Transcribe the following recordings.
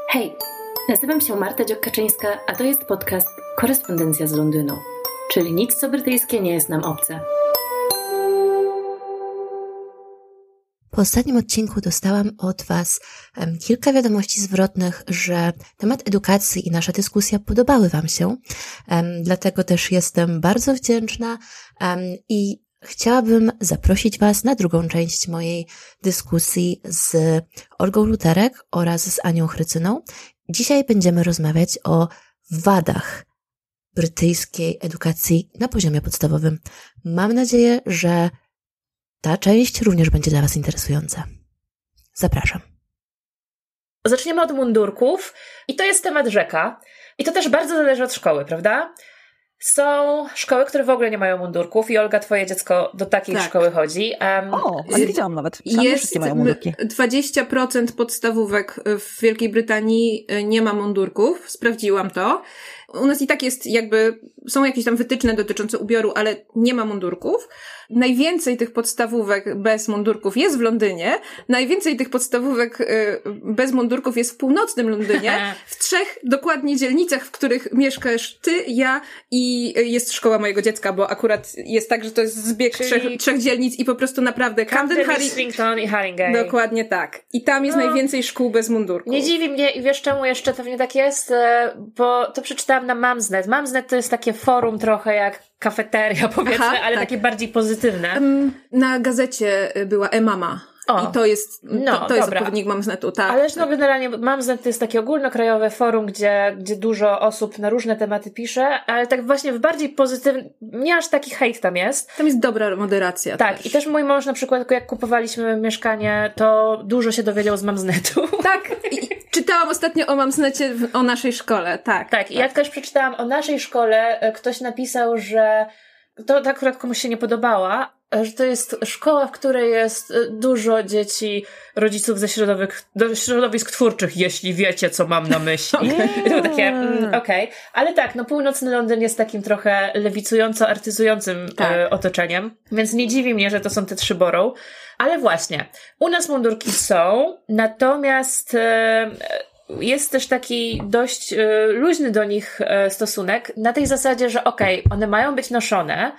Hej, nazywam się Marta Dziokaczyńska, a to jest podcast Korespondencja z Londynu, czyli nic co brytyjskie nie jest nam obce. Po ostatnim odcinku dostałam od Was kilka wiadomości zwrotnych, że temat edukacji i nasza dyskusja podobały Wam się. Dlatego też jestem bardzo wdzięczna i chciałabym zaprosić Was na drugą część mojej dyskusji z Olgą Luterek oraz z Anią Chrycyną. Dzisiaj będziemy rozmawiać o wadach brytyjskiej edukacji na poziomie podstawowym. Mam nadzieję, że ta część również będzie dla Was interesująca. Zapraszam. Zaczniemy od mundurków i to jest temat rzeka. I to też bardzo zależy od szkoły, prawda? Są szkoły, które w ogóle nie mają mundurków i Olga, twoje dziecko do takiej szkoły chodzi. Nie wiedziałam nawet. Wszystkie mają mundurki. 20% podstawówek w Wielkiej Brytanii nie ma mundurków. Sprawdziłam to. U nas i tak jest są jakieś tam wytyczne dotyczące ubioru, ale nie ma mundurków. Najwięcej tych podstawówek bez mundurków jest w Londynie. Najwięcej tych podstawówek bez mundurków jest w północnym Londynie. W 3 dokładnie dzielnicach, w których mieszkasz ty, ja i jest szkoła mojego dziecka, bo akurat jest tak, że to jest zbieg trzech dzielnic i po prostu naprawdę Camden, Islington i Haringey. Dokładnie tak. I tam jest najwięcej szkół bez mundurków. Nie dziwi mnie i wiesz czemu jeszcze pewnie tak jest? Bo to przeczytałam na Mumsnet. Mumsnet to jest takie forum trochę jak kafeteria, powiedzmy, ale tak. Takie bardziej pozytywne. Na gazecie była e-mama. I to jest odpowiednik Mumsnetu, tak. Ależ generalnie Mumsnet to jest takie ogólnokrajowe forum, gdzie dużo osób na różne tematy pisze, ale tak właśnie w bardziej pozytywnym, nie aż taki hejt tam jest. Tam jest dobra moderacja. Tak, też. I też mój mąż na przykład, jak kupowaliśmy mieszkanie, to dużo się dowiedział z Mumsnetu. Tak, i czytałam ostatnio o Mumsnecie, o naszej szkole, tak. Tak, i jak też przeczytałam o naszej szkole, ktoś napisał, że to akurat komuś się nie podobała, że to jest szkoła, w której jest dużo dzieci, rodziców ze środowisk twórczych, jeśli wiecie, co mam na myśli. I to takie, okej. Ale tak, północny Londyn jest takim trochę lewicująco-artyzującym otoczeniem, więc nie dziwi mnie, że to są te 3 borough. Ale właśnie, u nas mundurki są, natomiast jest też taki dość luźny do nich stosunek, na tej zasadzie, że one mają być noszone,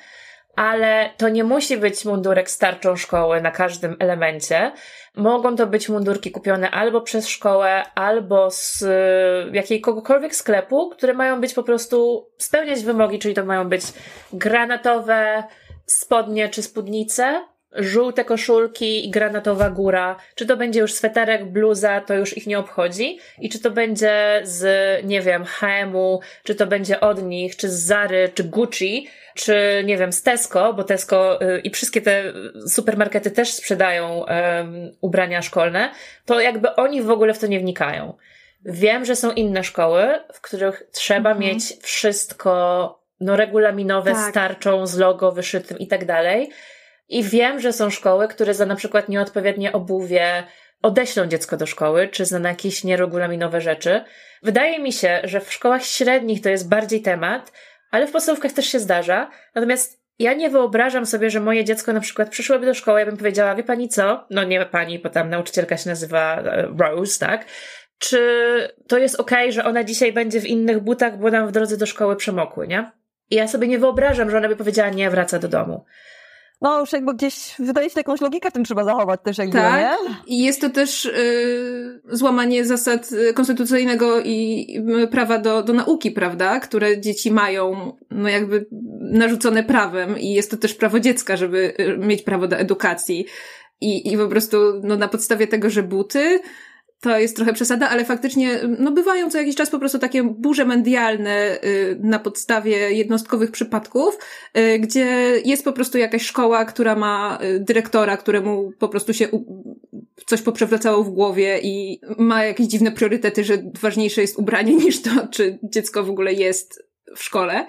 ale to nie musi być mundurek z tarczą szkoły na każdym elemencie. Mogą to być mundurki kupione albo przez szkołę, albo z jakiegokolwiek sklepu, które mają być po prostu spełniać wymogi, czyli to mają być granatowe spodnie czy spódnice, żółte koszulki i granatowa góra. Czy to będzie już sweterek, bluza, to już ich nie obchodzi. I czy to będzie z, nie wiem, H&M-u, czy to będzie od nich, czy z Zary, czy Gucci, czy, nie wiem, z Tesco, bo Tesco i wszystkie te supermarkety też sprzedają ubrania szkolne, to oni w ogóle w to nie wnikają. Wiem, że są inne szkoły, w których trzeba mieć wszystko regulaminowe, z tarczą, z logo wyszytym i tak dalej. I wiem, że są szkoły, które za na przykład nieodpowiednie obuwie odeślą dziecko do szkoły, czy za jakieś nieregulaminowe rzeczy. Wydaje mi się, że w szkołach średnich to jest bardziej temat, ale w podstawówkach też się zdarza. Natomiast ja nie wyobrażam sobie, że moje dziecko na przykład przyszłoby do szkoły, ja bym powiedziała, wie pani co? Nie pani, bo tam nauczycielka się nazywa Rose, tak? Czy to jest okej, że ona dzisiaj będzie w innych butach, bo nam w drodze do szkoły przemokły, nie? I ja sobie nie wyobrażam, że ona by powiedziała, nie, wraca do domu. Już gdzieś wydaje się, jakąś logikę w tym trzeba zachować też nie? I jest to też złamanie zasad konstytucyjnego i prawa do nauki, prawda? Które dzieci mają narzucone prawem i jest to też prawo dziecka, żeby mieć prawo do edukacji. I po prostu na podstawie tego, że buty to jest trochę przesada, ale faktycznie bywają co jakiś czas po prostu takie burze medialne na podstawie jednostkowych przypadków, gdzie jest po prostu jakaś szkoła, która ma dyrektora, któremu po prostu się coś poprzewracało w głowie i ma jakieś dziwne priorytety, że ważniejsze jest ubranie niż to, czy dziecko w ogóle jest w szkole.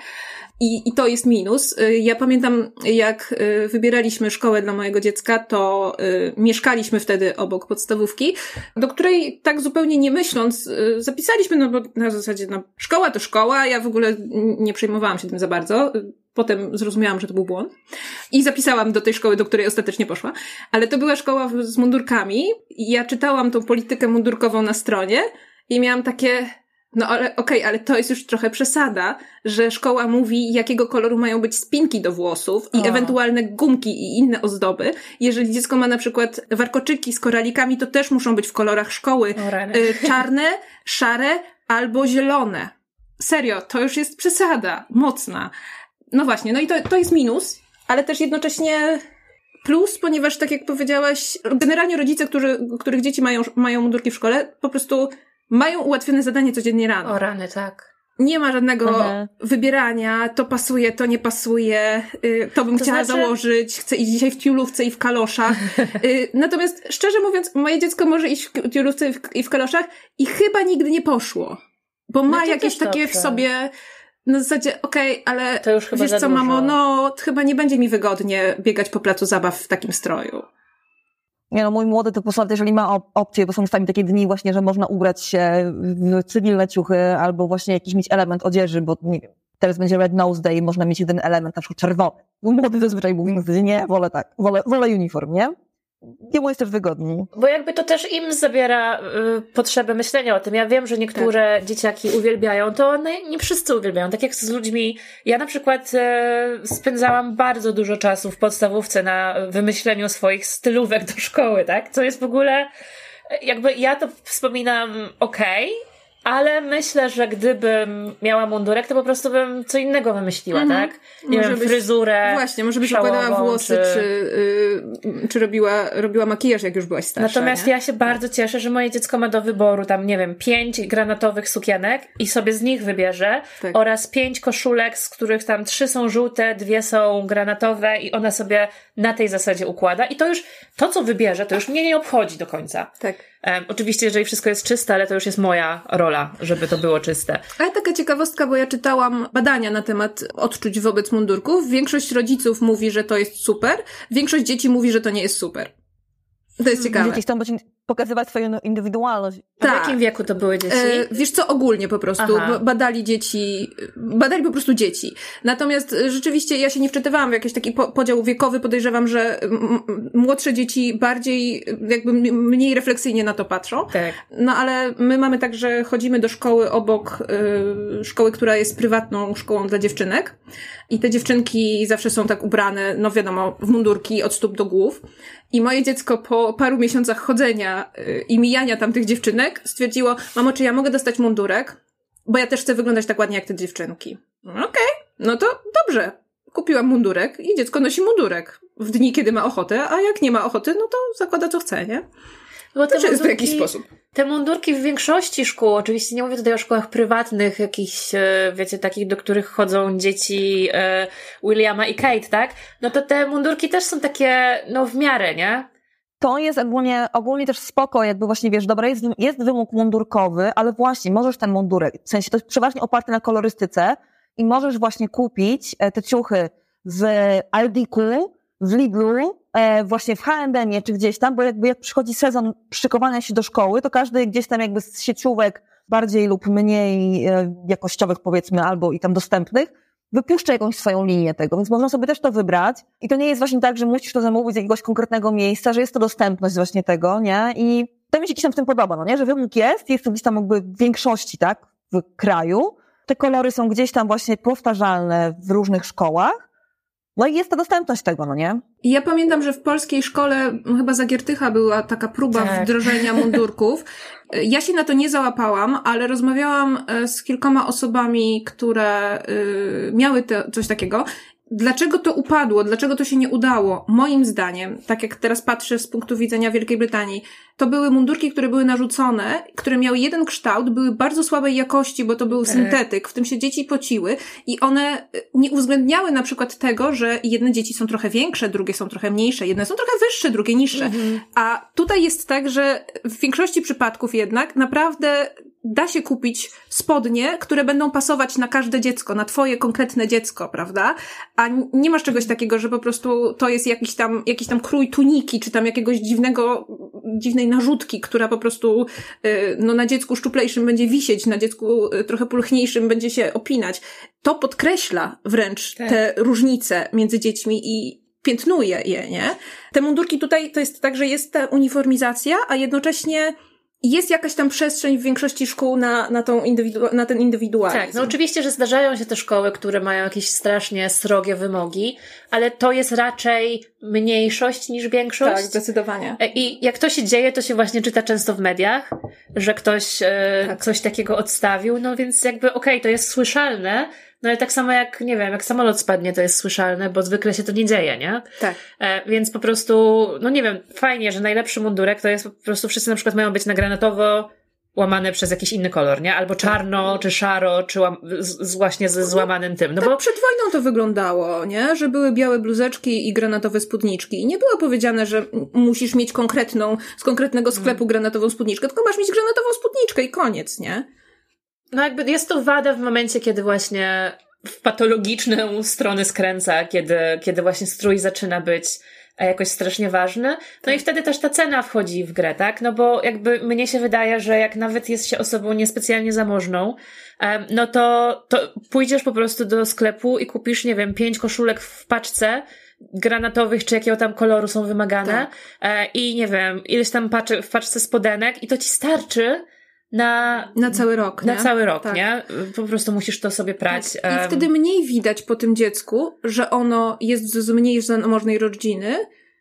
I to jest minus. Ja pamiętam, jak wybieraliśmy szkołę dla mojego dziecka, to mieszkaliśmy wtedy obok podstawówki, do której tak zupełnie nie myśląc zapisaliśmy, bo na zasadzie szkoła to szkoła, ja w ogóle nie przejmowałam się tym za bardzo. Potem zrozumiałam, że to był błąd i zapisałam do tej szkoły, do której ostatecznie poszła. Ale to była szkoła z mundurkami i ja czytałam tą politykę mundurkową na stronie I miałam takie, no ale okej, ale to jest już trochę przesada, że szkoła mówi, jakiego koloru mają być spinki do włosów i ewentualne gumki i inne ozdoby. Jeżeli dziecko ma na przykład warkoczyki z koralikami, to też muszą być w kolorach szkoły czarne, szare albo zielone. Serio, to już jest przesada, mocna. No właśnie, no i to jest minus, ale też jednocześnie plus, ponieważ tak jak powiedziałaś, generalnie rodzice, których dzieci mają mundurki w szkole, po prostu mają ułatwione zadanie codziennie rano. O rany, tak. Nie ma żadnego wybierania, to pasuje, to nie pasuje, to bym chciała założyć, chcę iść dzisiaj w tiulówce i w kaloszach. Natomiast szczerze mówiąc, moje dziecko może iść w tiulówce i w kaloszach i chyba nigdy nie poszło. Bo ma jakieś takie w sobie, na zasadzie, okej, ale to już chyba wiesz co, mamo, no chyba nie będzie mi wygodnie biegać po placu zabaw w takim stroju. Nie no, mój młody to po prostu, jeżeli ma opcję, bo są czasami takie dni właśnie, że można ubrać się w cywilne ciuchy albo właśnie jakiś mieć element odzieży, bo nie wiem, teraz będzie Red Nose Day, można mieć jeden element, na przykład czerwony. Mój młody zazwyczaj mówi, nie, wolę tak, wolę uniform, nie? Jemu jest też wygodniej. Bo jakby to też im zabiera potrzebę myślenia o tym. Ja wiem, że niektóre dzieciaki uwielbiają to, nie wszyscy uwielbiają. Tak jak z ludźmi. Ja na przykład spędzałam bardzo dużo czasu w podstawówce na wymyśleniu swoich stylówek do szkoły, tak? Co jest w ogóle, jakby ja to wspominam ale myślę, że gdybym miała mundurek, to po prostu bym co innego wymyśliła, tak? Nie wiem, fryzurę. Właśnie, może byś układała włosy, czy robiła makijaż, jak już byłaś starsza. Natomiast ja się bardzo cieszę, że moje dziecko ma do wyboru tam, nie wiem, 5 granatowych sukienek i sobie z nich wybierze oraz 5 koszulek, z których tam 3 są żółte, 2 są granatowe i ona sobie na tej zasadzie układa. I to już, to co wybierze, to już mnie nie obchodzi do końca. Tak. Oczywiście, jeżeli wszystko jest czyste, ale to już jest moja rola, żeby to było czyste. Ale taka ciekawostka, bo ja czytałam badania na temat odczuć wobec mundurków. Większość rodziców mówi, że to jest super. Większość dzieci mówi, że to nie jest super. To jest ciekawe. Dzieci chcą pokazywać swoją indywidualność. A w jakim wieku to były dzieci? Wiesz co, ogólnie po prostu. Badali po prostu dzieci. Natomiast rzeczywiście ja się nie wczytywałam w jakiś taki podział wiekowy. Podejrzewam, że młodsze dzieci bardziej, jakby mniej refleksyjnie na to patrzą. Tak. No ale my mamy tak, że chodzimy do szkoły obok szkoły, która jest prywatną szkołą dla dziewczynek. I te dziewczynki zawsze są tak ubrane, no wiadomo, w mundurki od stóp do głów. I moje dziecko po paru miesiącach chodzenia i mijania tamtych dziewczynek stwierdziło, mamo, czy ja mogę dostać mundurek? Bo ja też chcę wyglądać tak ładnie jak te dziewczynki. Okej, no to dobrze. Kupiłam mundurek i dziecko nosi mundurek w dni, kiedy ma ochotę, a jak nie ma ochoty, no to zakłada co chce, nie? Bo to jest w jakiś sposób. Te mundurki w większości szkół, oczywiście nie mówię tutaj o szkołach prywatnych, jakichś, wiecie, takich, do których chodzą dzieci Williama i Kate, tak? No to te mundurki też są takie, no w miarę, nie? To jest ogólnie też spoko, jakby właśnie, wiesz, dobra, jest wymóg mundurkowy, ale właśnie możesz ten mundurek, w sensie to jest przeważnie oparte na kolorystyce i możesz właśnie kupić te ciuchy w Aldiku, w Lidlu, właśnie w H&M-ie czy gdzieś tam, bo jakby jak przychodzi sezon szykowania się do szkoły, to każdy gdzieś tam jakby z sieciówek bardziej lub mniej jakościowych powiedzmy, albo i tam dostępnych, wypuszcza jakąś swoją linię tego, więc można sobie też to wybrać i to nie jest właśnie tak, że musisz to zamówić z jakiegoś konkretnego miejsca, że jest to dostępność właśnie tego, nie? I to mi się gdzieś tam w tym podoba, no nie? Że wymóg jest to gdzieś tam jakby w większości, tak? W kraju. Te kolory są gdzieś tam właśnie powtarzalne w różnych szkołach. No i jest to dostępność tego, no nie? Ja pamiętam, że w polskiej szkole, chyba za Giertycha była taka próba wdrożenia mundurków. Ja się na to nie załapałam, ale rozmawiałam z kilkoma osobami, które miały coś takiego. Dlaczego to upadło? Dlaczego to się nie udało? Moim zdaniem, tak jak teraz patrzę z punktu widzenia Wielkiej Brytanii, to były mundurki, które były narzucone, które miały jeden kształt, były bardzo słabej jakości, bo to był syntetyk, w tym się dzieci pociły i one nie uwzględniały na przykład tego, że jedne dzieci są trochę większe, drugie są trochę mniejsze, jedne są trochę wyższe, drugie niższe. A tutaj jest tak, że w większości przypadków jednak naprawdę da się kupić spodnie, które będą pasować na każde dziecko, na twoje konkretne dziecko, prawda? A nie masz czegoś takiego, że po prostu to jest jakiś tam krój tuniki, czy tam jakiegoś dziwnej narzutki, która po prostu no na dziecku szczuplejszym będzie wisieć, na dziecku trochę pulchniejszym będzie się opinać. To podkreśla wręcz te różnice między dziećmi i piętnuje je, nie? Te mundurki tutaj to jest tak, że jest ta uniformizacja, a jednocześnie jest jakaś tam przestrzeń w większości szkół na ten indywidualizm. Tak, no oczywiście, że zdarzają się te szkoły, które mają jakieś strasznie srogie wymogi, ale to jest raczej mniejszość niż większość. Tak, zdecydowanie. I jak to się dzieje, to się właśnie czyta często w mediach, że ktoś coś takiego odstawił, no więc jakby okej, to jest słyszalne, no ale tak samo jak, nie wiem, jak samolot spadnie, to jest słyszalne, bo zwykle się to nie dzieje, nie? Tak. Więc po prostu, no nie wiem, fajnie, że najlepszy mundurek to jest po prostu wszyscy na przykład mają być na granatowo łamane przez jakiś inny kolor, nie? Albo czarno, czy szaro, czy właśnie ze złamanym tym. No tak bo przed wojną to wyglądało, nie? Że były białe bluzeczki i granatowe spódniczki. I nie było powiedziane, że musisz mieć z konkretnego sklepu granatową spódniczkę, tylko masz mieć granatową spódniczkę i koniec, nie? no jakby jest to wada w momencie, kiedy właśnie w patologiczną stronę skręca, kiedy właśnie strój zaczyna być jakoś strasznie ważny. No i wtedy też ta cena wchodzi w grę, tak? No bo jakby mnie się wydaje, że jak nawet jest się osobą niespecjalnie zamożną, no to pójdziesz po prostu do sklepu i kupisz, nie wiem, 5 koszulek w paczce granatowych, czy jakiego tam koloru są wymagane i nie wiem, ileś tam w paczce spodenek i to ci starczy na cały rok, na nie? cały rok, tak. nie? Po prostu musisz to sobie prać. Tak. I wtedy mniej widać po tym dziecku, że ono jest z mniej zamożnej rodziny,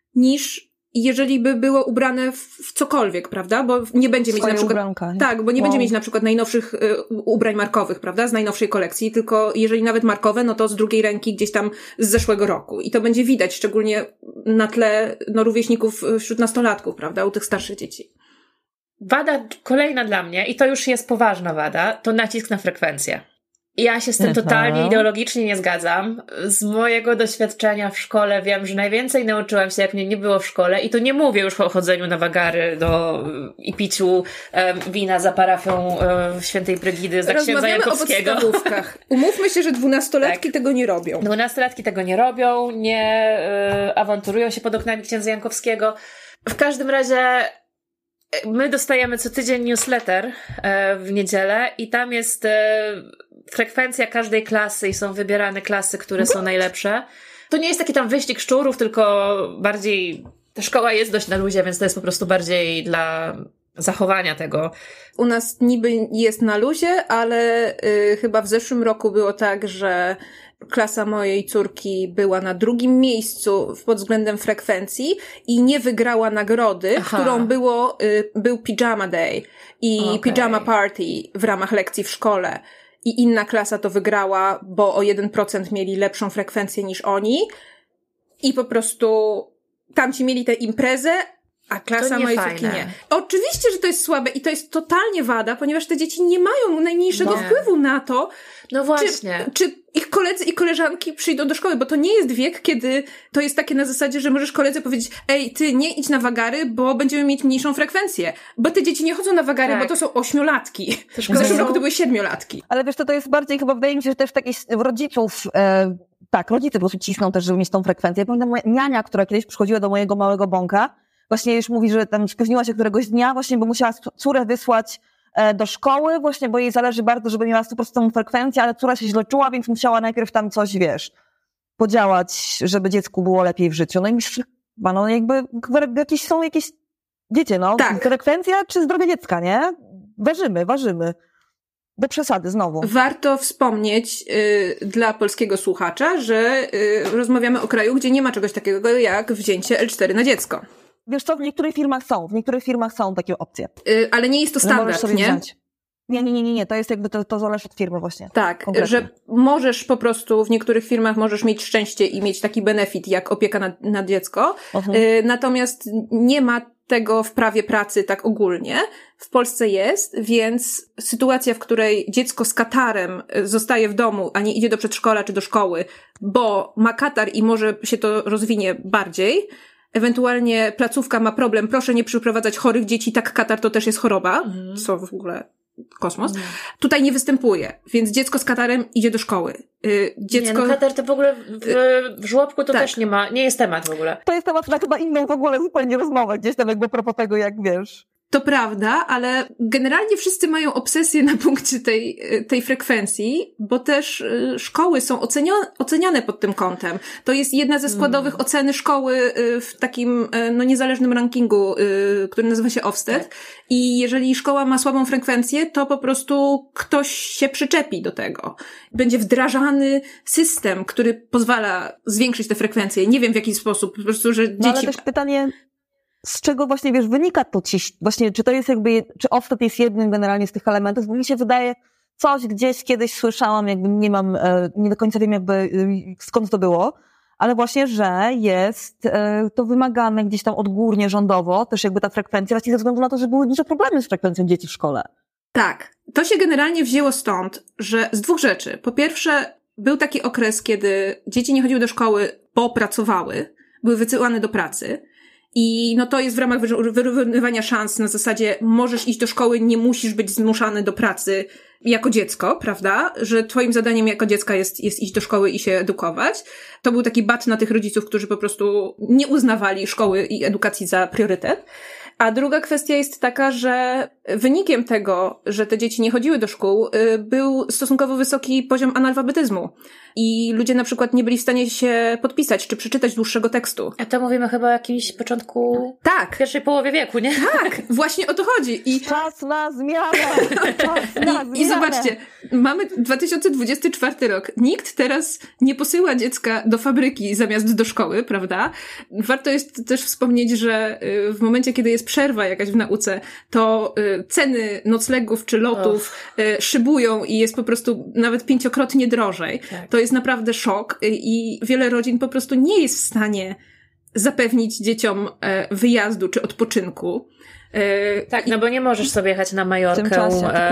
niż jeżeli by było ubrane w cokolwiek, prawda? Bo nie będzie mieć na przykład... Ubranka, tak, bo nie będzie mieć na przykład najnowszych ubrań markowych, prawda? Z najnowszej kolekcji, tylko jeżeli nawet markowe, no to z drugiej ręki gdzieś tam z zeszłego roku. I to będzie widać, szczególnie na tle rówieśników wśród nastolatków, prawda? U tych starszych dzieci. Wada kolejna dla mnie, i to już jest poważna wada, to nacisk na frekwencję. Ja się z tym totalnie ideologicznie nie zgadzam. Z mojego doświadczenia w szkole wiem, że najwięcej nauczyłam się, jak mnie nie było w szkole, i to nie mówię już o chodzeniu na wagary i piciu wina za parafią świętej Brygidy za księdza Jankowskiego. O podstawówkach. Umówmy się, że 12-latki tego nie robią. 12-latki tego nie robią, nie awanturują się pod oknami księdza Jankowskiego. W każdym razie my dostajemy co tydzień newsletter w niedzielę i tam jest frekwencja każdej klasy i są wybierane klasy, które są najlepsze. To nie jest taki tam wyścig szczurów, tylko bardziej ta szkoła jest dość na luzie, więc to jest po prostu bardziej dla zachowania tego. U nas niby jest na luzie, ale chyba w zeszłym roku było tak, że klasa mojej córki była na drugim miejscu pod względem frekwencji i nie wygrała nagrody, którą był Pyjama Day i Pyjama Party w ramach lekcji w szkole. I inna klasa to wygrała, bo o 1% mieli lepszą frekwencję niż oni. I po prostu tamci mieli tę imprezę, a klasa mojej córki nie. Oczywiście, że to jest słabe i to jest totalnie wada, ponieważ te dzieci nie mają najmniejszego wpływu na to, no właśnie. Czy ich koledzy i koleżanki przyjdą do szkoły, bo to nie jest wiek, kiedy to jest takie na zasadzie, że możesz koledze powiedzieć: ej, ty nie idź na wagary, bo będziemy mieć mniejszą frekwencję. Bo te dzieci nie chodzą na wagary, bo to są 8-latki. W zeszłym roku to były 7-latki. Ale wiesz, to jest bardziej chyba, wydaje mi się, że też takich rodziców, rodzice po prostu cisną też, żeby mieć tą frekwencję. Pamiętam moja niania, która kiedyś przychodziła do mojego małego bąka, właśnie już mówi, że tam spóźniła się któregoś dnia właśnie, bo musiała córę wysłać do szkoły, właśnie, bo jej zależy bardzo, żeby miała 100% frekwencję, ale córa się źle czuła, więc musiała najpierw tam coś, podziałać, żeby dziecku było lepiej w życiu. No i myślę, jakby są jakieś, wiecie, frekwencja czy zdrowie dziecka, nie? Ważymy. Bez przesady, znowu. Warto wspomnieć dla polskiego słuchacza, że rozmawiamy o kraju, gdzie nie ma czegoś takiego jak wzięcie L4 na dziecko. Wiesz co, w niektórych firmach są takie opcje. Ale nie jest to standard, nie? Wziąć. Nie, to jest jakby, to zależy od firmy właśnie. Tak, że możesz po prostu, w niektórych firmach możesz mieć szczęście i mieć taki benefit jak opieka na dziecko, natomiast nie ma tego w prawie pracy tak ogólnie. W Polsce jest, więc sytuacja, w której dziecko z katarem zostaje w domu, a nie idzie do przedszkola czy do szkoły, bo ma katar i może się to rozwinie bardziej, ewentualnie placówka ma problem, proszę nie przyprowadzać chorych dzieci, tak katar to też jest choroba, co w ogóle kosmos. Tutaj nie występuje, więc dziecko z katarem idzie do szkoły. Katar to w ogóle w żłobku to też nie jest temat w ogóle. To jest temat na chyba inną w ogóle zupełnie rozmowę, gdzieś tam jakby a propos tego, jak wiesz. To prawda, ale generalnie wszyscy mają obsesję na punkcie tej frekwencji, bo też szkoły są oceniane pod tym kątem. To jest jedna ze składowych oceny szkoły w takim niezależnym rankingu, który nazywa się Ofsted. Tak. I jeżeli szkoła ma słabą frekwencję, to po prostu ktoś się przyczepi do tego. Będzie wdrażany system, który pozwala zwiększyć tę frekwencję. Nie wiem w jaki sposób, po prostu, że dzieci... ale też pytanie... Z czego właśnie, wynika to właśnie, czy to jest czy Ofsted jest jednym generalnie z tych elementów, bo mi się wydaje, coś gdzieś kiedyś słyszałam, nie do końca wiem skąd to było, ale właśnie, że jest to wymagane gdzieś tam odgórnie rządowo, też ta frekwencja, właśnie ze względu na to, że były duże problemy z frekwencją dzieci w szkole. Tak. To się generalnie wzięło stąd, że z dwóch rzeczy. Po pierwsze, był taki okres, kiedy dzieci nie chodziły do szkoły, bo pracowały, były wysyłane do pracy. I to jest w ramach wyrównywania szans na zasadzie możesz iść do szkoły, nie musisz być zmuszany do pracy jako dziecko, prawda? Że twoim zadaniem jako dziecka jest iść do szkoły i się edukować. To był taki bat na tych rodziców, którzy po prostu nie uznawali szkoły i edukacji za priorytet. A druga kwestia jest taka, że wynikiem tego, że te dzieci nie chodziły do szkół, był stosunkowo wysoki poziom analfabetyzmu. I ludzie na przykład nie byli w stanie się podpisać czy przeczytać dłuższego tekstu. A to mówimy chyba o jakimś początku... Tak. Pierwszej połowie wieku, nie? Tak, właśnie o to chodzi. Czas na zmianę! I zobaczcie, mamy 2024 rok. Nikt teraz nie posyła dziecka do fabryki zamiast do szkoły, prawda? Warto jest też wspomnieć, że w momencie, kiedy jest przerwa jakaś w nauce, to ceny noclegów czy lotów szybują i jest po prostu nawet 5-krotnie drożej. Tak. To jest naprawdę szok i wiele rodzin po prostu nie jest w stanie zapewnić dzieciom wyjazdu czy odpoczynku. Tak, bo nie możesz sobie jechać na Majorkę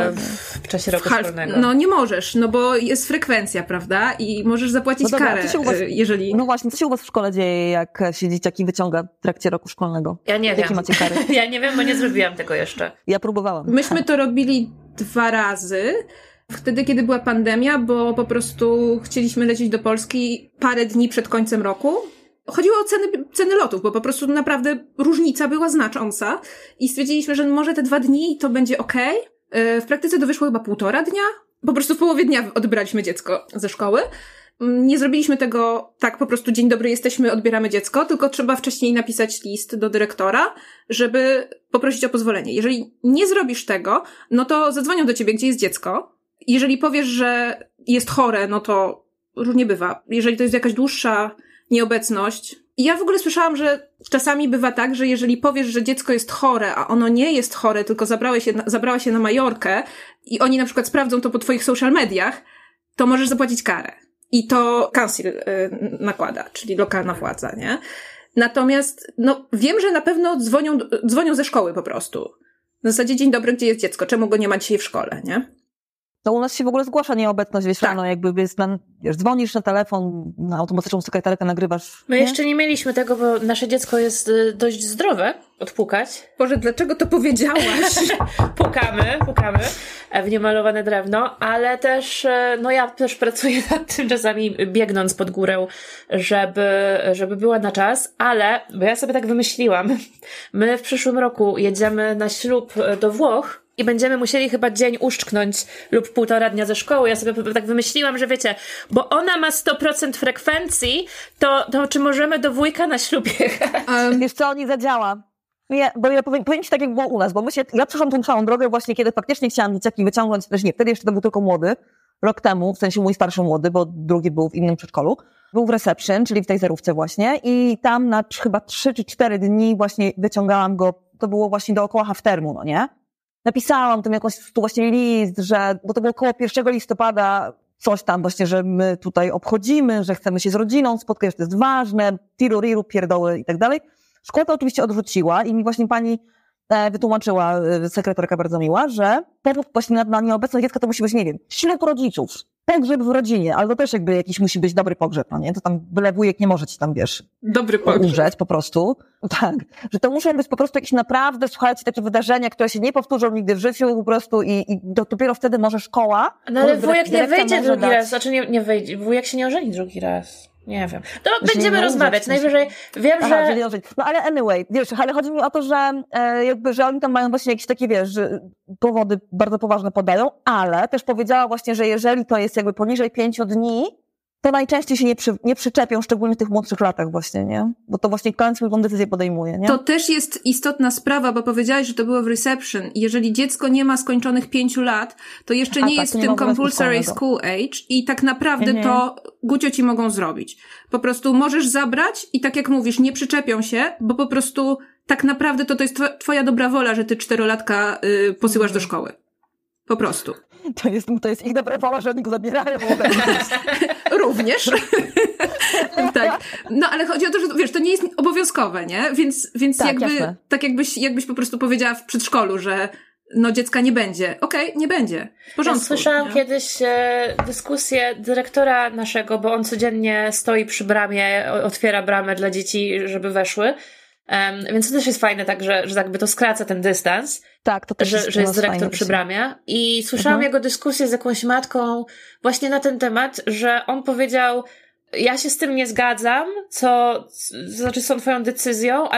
w czasie roku szkolnego. Nie możesz, bo jest frekwencja, prawda? I możesz zapłacić karę, jeżeli... No właśnie, co się u was w szkole dzieje, jak się dzieciaki wyciąga w trakcie roku szkolnego? Ja nie wiem. Jakie macie kary? Ja nie wiem, bo nie zrobiłam tego jeszcze. Ja próbowałam. Myśmy to robili 2 razy. Wtedy, kiedy była pandemia, bo po prostu chcieliśmy lecieć do Polski parę dni przed końcem roku. Chodziło o ceny lotów, bo po prostu naprawdę różnica była znacząca i stwierdziliśmy, że może te 2 dni to będzie okej. W praktyce to wyszło chyba 1,5 dnia. Po prostu w połowie dnia odebraliśmy dziecko ze szkoły. Nie zrobiliśmy tego tak po prostu dzień dobry jesteśmy, odbieramy dziecko, tylko trzeba wcześniej napisać list do dyrektora, żeby poprosić o pozwolenie. Jeżeli nie zrobisz tego, to zadzwonią do ciebie, gdzie jest dziecko. Jeżeli powiesz, że jest chore, to różnie bywa. Jeżeli to jest jakaś dłuższa nieobecność. I ja w ogóle słyszałam, że czasami bywa tak, że jeżeli powiesz, że dziecko jest chore, a ono nie jest chore, tylko zabrała się na Majorkę i oni na przykład sprawdzą to po twoich social mediach, to możesz zapłacić karę. I to council nakłada, czyli lokalna władza, nie? Natomiast, wiem, że na pewno dzwonią ze szkoły po prostu. W zasadzie dzień dobry, gdzie jest dziecko? Czemu go nie ma dzisiaj w szkole, nie? To u nas się w ogóle zgłasza nieobecność, tak. Dzwonisz na telefon, na automatyczną sekretarkę nagrywasz. My jeszcze nie mieliśmy tego, bo nasze dziecko jest dość zdrowe, odpukać. Boże, dlaczego to powiedziałaś? Pukamy w niemalowane drewno, ale też, ja też pracuję nad tym czasami biegnąc pod górę, żeby była na czas, bo ja sobie tak wymyśliłam. My w przyszłym roku jedziemy na ślub do Włoch, i będziemy musieli chyba dzień uszczknąć lub 1,5 dnia ze szkoły. Ja sobie tak wymyśliłam, że wiecie, bo ona ma 100% frekwencji, to czy możemy do wujka na ślubie? Wiesz co, nie zadziała. Bo ja powiem ci tak, jak było u nas, bo ja przeszłam tą całą drogę właśnie, kiedy faktycznie chciałam dzieciaki wyciągnąć, też nie, wtedy jeszcze to był tylko młody, rok temu, w sensie mój starszy młody, bo drugi był w innym przedszkolu, był w reception, czyli w tej zerówce właśnie i tam na chyba 3 czy 4 dni właśnie wyciągałam go, to było właśnie dookoła half-termu, nie? Napisałam tam jakoś tu właśnie list, bo to było około 1 listopada, coś tam właśnie, że my tutaj obchodzimy, że chcemy się z rodziną spotkać, że to jest ważne, tiru, pierdoły i tak dalej. Szkoła to oczywiście odrzuciła i mi właśnie pani wytłumaczyła, sekretarka bardzo miła, że powód właśnie na nieobecność dziecka to musi być, nie wiem, ślub rodziców, pogrzeb w rodzinie, ale to też jakby jakiś musi być dobry pogrzeb, nie? To tam byle wujek nie może ci tam, dobry pogrzeb. Umrzeć po prostu. Tak. Że to muszą być po prostu jakieś naprawdę, słuchajcie, takie wydarzenia, które się nie powtórzą nigdy w życiu po prostu i dopiero wtedy może szkoła... No ale wujek nie wyjdzie drugi raz, znaczy nie wyjdzie, wujek się nie ożeni drugi raz. Nie wiem. To będziemy rozmawiać. Najwyżej wiem, że... No ale anyway, wiesz, ale chodzi mi o to, że że oni tam mają właśnie jakieś takie, wiesz, że powody bardzo poważne podają, ale też powiedziała właśnie, że jeżeli to jest jakby poniżej 5 dni, to najczęściej się nie przyczepią, szczególnie w tych młodszych latach właśnie, nie? Bo to właśnie klient tą decyzję podejmuje, nie? To też jest istotna sprawa, bo powiedziałaś, że to było w reception. Jeżeli dziecko nie ma skończonych 5 lat, to jeszcze nie jest w tym compulsory school age i tak naprawdę to gucio ci mogą zrobić. Po prostu możesz zabrać i tak jak mówisz, nie przyczepią się, bo po prostu tak naprawdę to jest twoja dobra wola, że ty 4-latka posyłasz do szkoły. Po prostu. To jest ich dobra wola, że oni go zabierają. Również. Tak. No, ale chodzi o to, że wiesz, to nie jest obowiązkowe, nie? Więc tak, jakby, jasne. tak jakbyś po prostu powiedziała w przedszkolu, że no dziecka nie będzie. Okej, nie będzie. W porządku. Ja słyszałam kiedyś dyskusję dyrektora naszego, bo on codziennie stoi przy bramie, otwiera bramę dla dzieci, żeby weszły. Więc to też jest fajne, tak, że jakby to skraca ten dystans. Tak, to też że jest dyrektor przy bramie. I słyszałam jego dyskusję z jakąś matką właśnie na ten temat, że on powiedział, ja się z tym nie zgadzam, znaczy z tą twoją decyzją,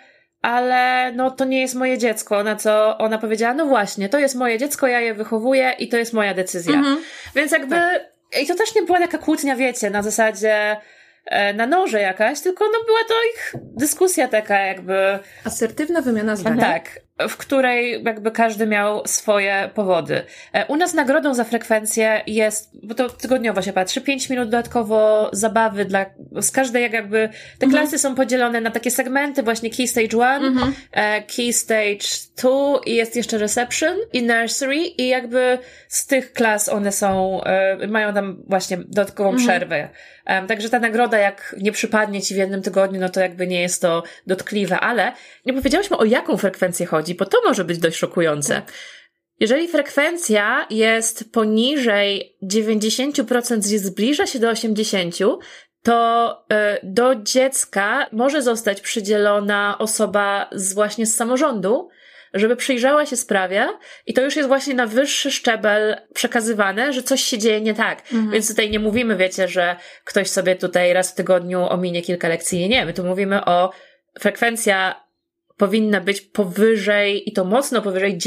ale no to nie jest moje dziecko, na co ona powiedziała, no właśnie, to jest moje dziecko, ja je wychowuję i to jest moja decyzja. Więc jakby, i to też nie była taka kłótnia, wiecie, na zasadzie na noże jakaś, tylko no była to ich dyskusja taka jakby... Asertywna wymiana zdań. Tak, w której jakby każdy miał swoje powody. U nas nagrodą za frekwencję jest, bo to tygodniowo się patrzy, 5 minut dodatkowo zabawy z każdej jakby, te klasy są podzielone na takie segmenty, właśnie Key Stage 1, Key Stage 2 i jest jeszcze Reception i Nursery i jakby z tych klas one są, mają tam właśnie dodatkową przerwę. Także ta nagroda, jak nie przypadnie ci w jednym tygodniu, no to jakby nie jest to dotkliwe, ale nie powiedziałyśmy, o jaką frekwencję chodzi, bo to może być dość szokujące. Jeżeli frekwencja jest poniżej 90%, zbliża się do 80%, to do dziecka może zostać przydzielona osoba właśnie z samorządu, żeby przyjrzała się sprawie i to już jest właśnie na wyższy szczebel przekazywane, że coś się dzieje nie tak. Więc tutaj nie mówimy, wiecie, że ktoś sobie tutaj raz w tygodniu ominie kilka lekcji. Nie, my tu mówimy o frekwencja powinna być powyżej i to mocno powyżej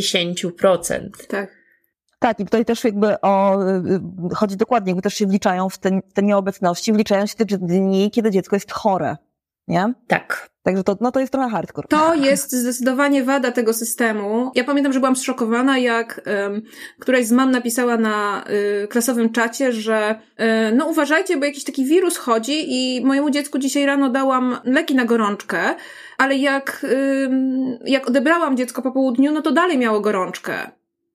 90%. Tak. Tak, i tutaj też jakby chodzi dokładnie, jakby też się wliczają w te nieobecności, wliczają się te dni, kiedy dziecko jest chore, nie? Tak. Także to jest trochę hardcore. To jest zdecydowanie wada tego systemu. Ja pamiętam, że byłam zszokowana, jak któraś z mam napisała na klasowym czacie, że no uważajcie, bo jakiś taki wirus chodzi i mojemu dziecku dzisiaj rano dałam leki na gorączkę, ale jak odebrałam dziecko po południu, no to dalej miało gorączkę.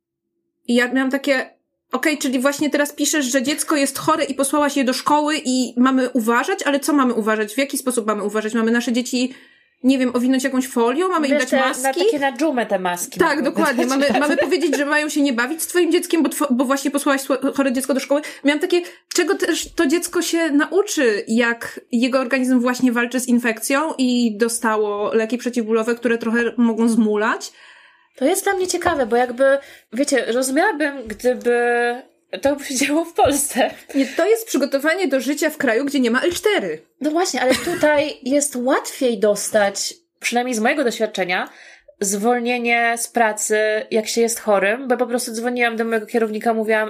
I ja miałam takie, okej, czyli właśnie teraz piszesz, że dziecko jest chore i posłałaś je do szkoły i mamy uważać, ale co mamy uważać? W jaki sposób mamy uważać? Mamy nasze dzieci, nie wiem, owinąć jakąś folią? Mamy im dać maski? Na takie na dżumę te maski. Tak, dokładnie. Mamy powiedzieć, że mają się nie bawić z twoim dzieckiem, bo właśnie posłałaś chore dziecko do szkoły. Miałam takie, czego też to dziecko się nauczy, jak jego organizm właśnie walczy z infekcją i dostało leki przeciwbólowe, które trochę mogą zmulać. To jest dla mnie ciekawe, bo jakby, wiecie, rozumiałabym, gdyby to się działo w Polsce. Nie, to jest przygotowanie do życia w kraju, gdzie nie ma L4. No właśnie, ale tutaj jest łatwiej dostać, przynajmniej z mojego doświadczenia, zwolnienie z pracy, jak się jest chorym, bo po prostu dzwoniłam do mojego kierownika, mówiłam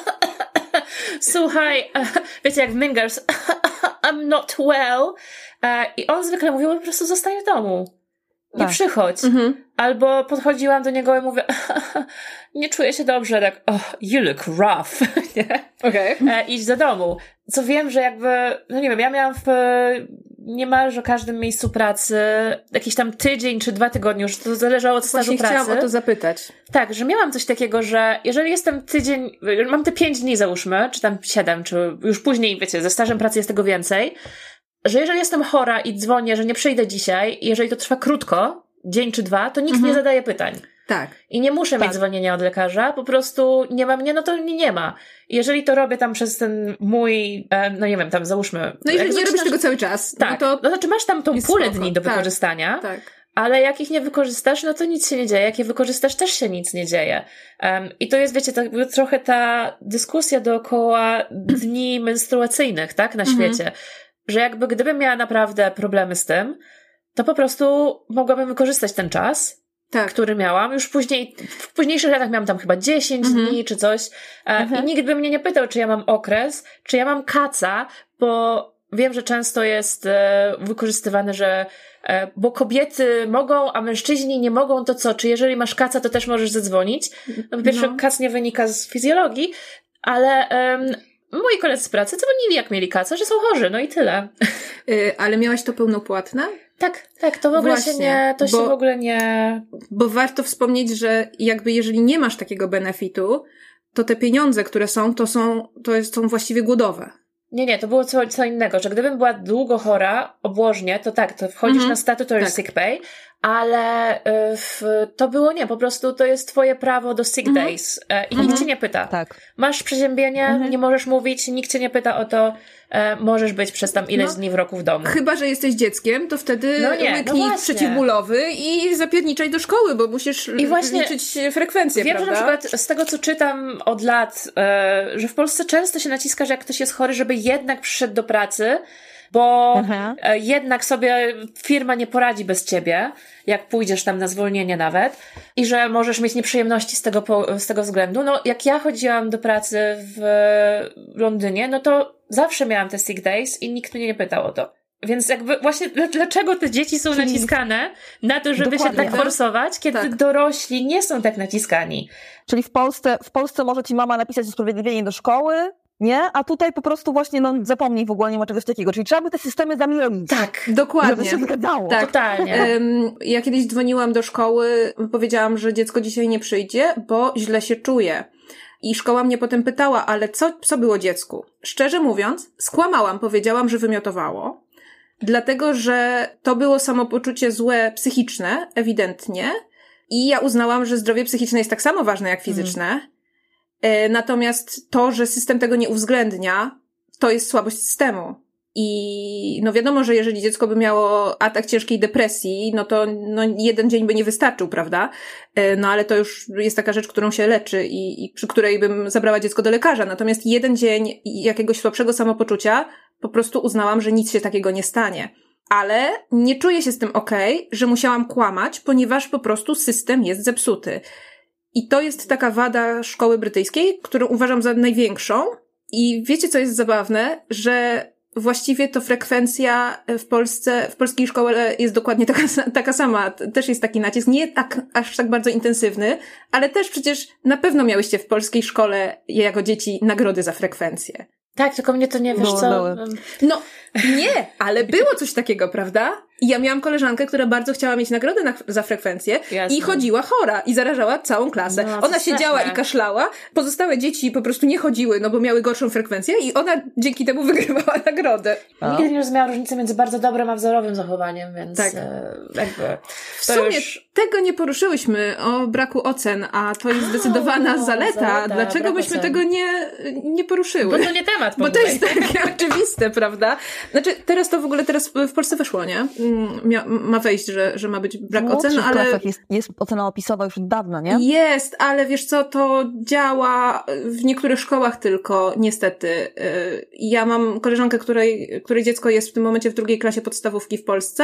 słuchaj, wiecie, jak w Mean Girls, I'm not well. I on zwykle mówił, po prostu zostań w domu. Nie przychodź. Albo podchodziłam do niego i mówię, nie czuję się dobrze, tak, you look rough, nie? Okej. Idź do domu. Co wiem, że jakby, no nie wiem, ja miałam w niemalże każdym miejscu pracy jakiś tam tydzień czy 2 tygodnie, już to zależało od stażu pracy. Chciałam o to zapytać. Tak, że miałam coś takiego, że jeżeli jestem tydzień, mam te 5 dni załóżmy, czy tam 7, czy już później, wiecie, ze stażem pracy jest tego więcej, że jeżeli jestem chora i dzwonię, że nie przyjdę dzisiaj, jeżeli to trwa krótko, dzień czy 2, to nikt nie zadaje pytań. Tak. I nie muszę mieć zwolnienia od lekarza, po prostu nie ma mnie, no to mnie nie ma. I jeżeli to robię tam przez ten mój, no nie wiem, tam załóżmy... No jeżeli nie robisz tego cały czas. Tak, no to znaczy masz tam tą pulę dni do wykorzystania, ale jak ich nie wykorzystasz, no to nic się nie dzieje. Jak je wykorzystasz, też się nic nie dzieje. I to jest, wiecie, trochę ta dyskusja dookoła dni menstruacyjnych, tak, na świecie. Że jakby gdybym miała naprawdę problemy z tym, to po prostu mogłabym wykorzystać ten czas, który miałam. Już później, w późniejszych latach miałam tam chyba 10 dni czy coś. I nikt by mnie nie pytał, czy ja mam okres, czy ja mam kaca, bo wiem, że często jest wykorzystywane, że bo kobiety mogą, a mężczyźni nie mogą, to co? Czy jeżeli masz kaca, to też możesz zadzwonić? No po pierwsze, kac nie wynika z fizjologii, ale moi koledzy z pracy dzwonili, jak mieli kaca, że są chorzy, no i tyle. Ale miałaś to pełnopłatne? Tak, to w ogóle się nie, to się w ogóle nie... Bo warto wspomnieć, że jakby jeżeli nie masz takiego benefitu, to te pieniądze, które są, to są właściwie głodowe. Nie, to było co innego, że gdybym była długo chora, obłożnie, to tak, to wchodzisz na statutory sick pay, ale to było nie, po prostu to jest twoje prawo do sick days i nikt cię nie pyta. Tak. Masz przeziębienie, nie możesz mówić, nikt cię nie pyta o to, możesz być przez tam ileś dni w roku w domu. Chyba że jesteś dzieckiem, to wtedy łyknij przeciwbólowy i zapierniczaj do szkoły, bo musisz liczyć frekwencję, wiem, prawda? Że na przykład z tego, co czytam od lat, że w Polsce często się naciska, że jak ktoś jest chory, żeby jednak przyszedł do pracy, bo jednak sobie firma nie poradzi bez ciebie, jak pójdziesz tam na zwolnienie nawet i że możesz mieć nieprzyjemności z tego względu. No, jak ja chodziłam do pracy w Londynie, no to zawsze miałam te sick days i nikt mnie nie pytał o to. Więc jakby właśnie dlaczego te dzieci są naciskane na to, żeby się tak forsować, kiedy dorośli nie są tak naciskani. Czyli w Polsce może ci mama napisać usprawiedliwienie do szkoły, nie? A tutaj po prostu właśnie, zapomnij w ogóle, nie ma czegoś takiego. Czyli trzeba by te systemy zamienić. Tak, dokładnie. Żeby się zgadzało. Tak, totalnie. Ja kiedyś dzwoniłam do szkoły, powiedziałam, że dziecko dzisiaj nie przyjdzie, bo źle się czuje. I szkoła mnie potem pytała, ale co było dziecku? Szczerze mówiąc, skłamałam, powiedziałam, że wymiotowało. Dlatego, że to było samopoczucie złe, psychiczne, ewidentnie. I ja uznałam, że zdrowie psychiczne jest tak samo ważne jak fizyczne. Natomiast to, że system tego nie uwzględnia, to jest słabość systemu. I wiadomo, że jeżeli dziecko by miało atak ciężkiej depresji, no to jeden dzień by nie wystarczył, prawda? Ale to już jest taka rzecz, którą się leczy i przy której bym zabrała dziecko do lekarza. Natomiast jeden dzień jakiegoś słabszego samopoczucia, po prostu uznałam, że nic się takiego nie stanie. Ale nie czuję się z tym okej, że musiałam kłamać, ponieważ po prostu system jest zepsuty. I to jest taka wada szkoły brytyjskiej, którą uważam za największą. I wiecie, co jest zabawne? Że właściwie to frekwencja w polskiej szkole jest dokładnie taka sama. Też jest taki nacisk. Nie aż tak bardzo intensywny, ale też przecież na pewno miałyście w polskiej szkole jako dzieci nagrody za frekwencję. Tak, tylko mnie to nie wiesz co... No, nie, ale było coś takiego, prawda? I ja miałam koleżankę, która bardzo chciała mieć nagrodę za frekwencję. Jasne. I chodziła chora i zarażała całą klasę. Ona siedziała i kaszlała, pozostałe dzieci po prostu nie chodziły, bo miały gorszą frekwencję i ona dzięki temu wygrywała nagrodę. Nigdy nie rozumiałam różnicy między bardzo dobrym a wzorowym zachowaniem, więc jakby... W sumie tego nie poruszyłyśmy o braku ocen, a to jest zdecydowana zaleta. Dlaczego myśmy tego nie poruszyły? Bo to nie temat. Bo to jest takie oczywiste, prawda? Znaczy, teraz w Polsce weszło, nie? Ma wejść, że ma być brak ocen, ale... Jest ocena opisowa już od dawna, nie? Jest, ale wiesz co, to działa w niektórych szkołach tylko, niestety. Ja mam koleżankę, której dziecko jest w tym momencie w 2. klasie podstawówki w Polsce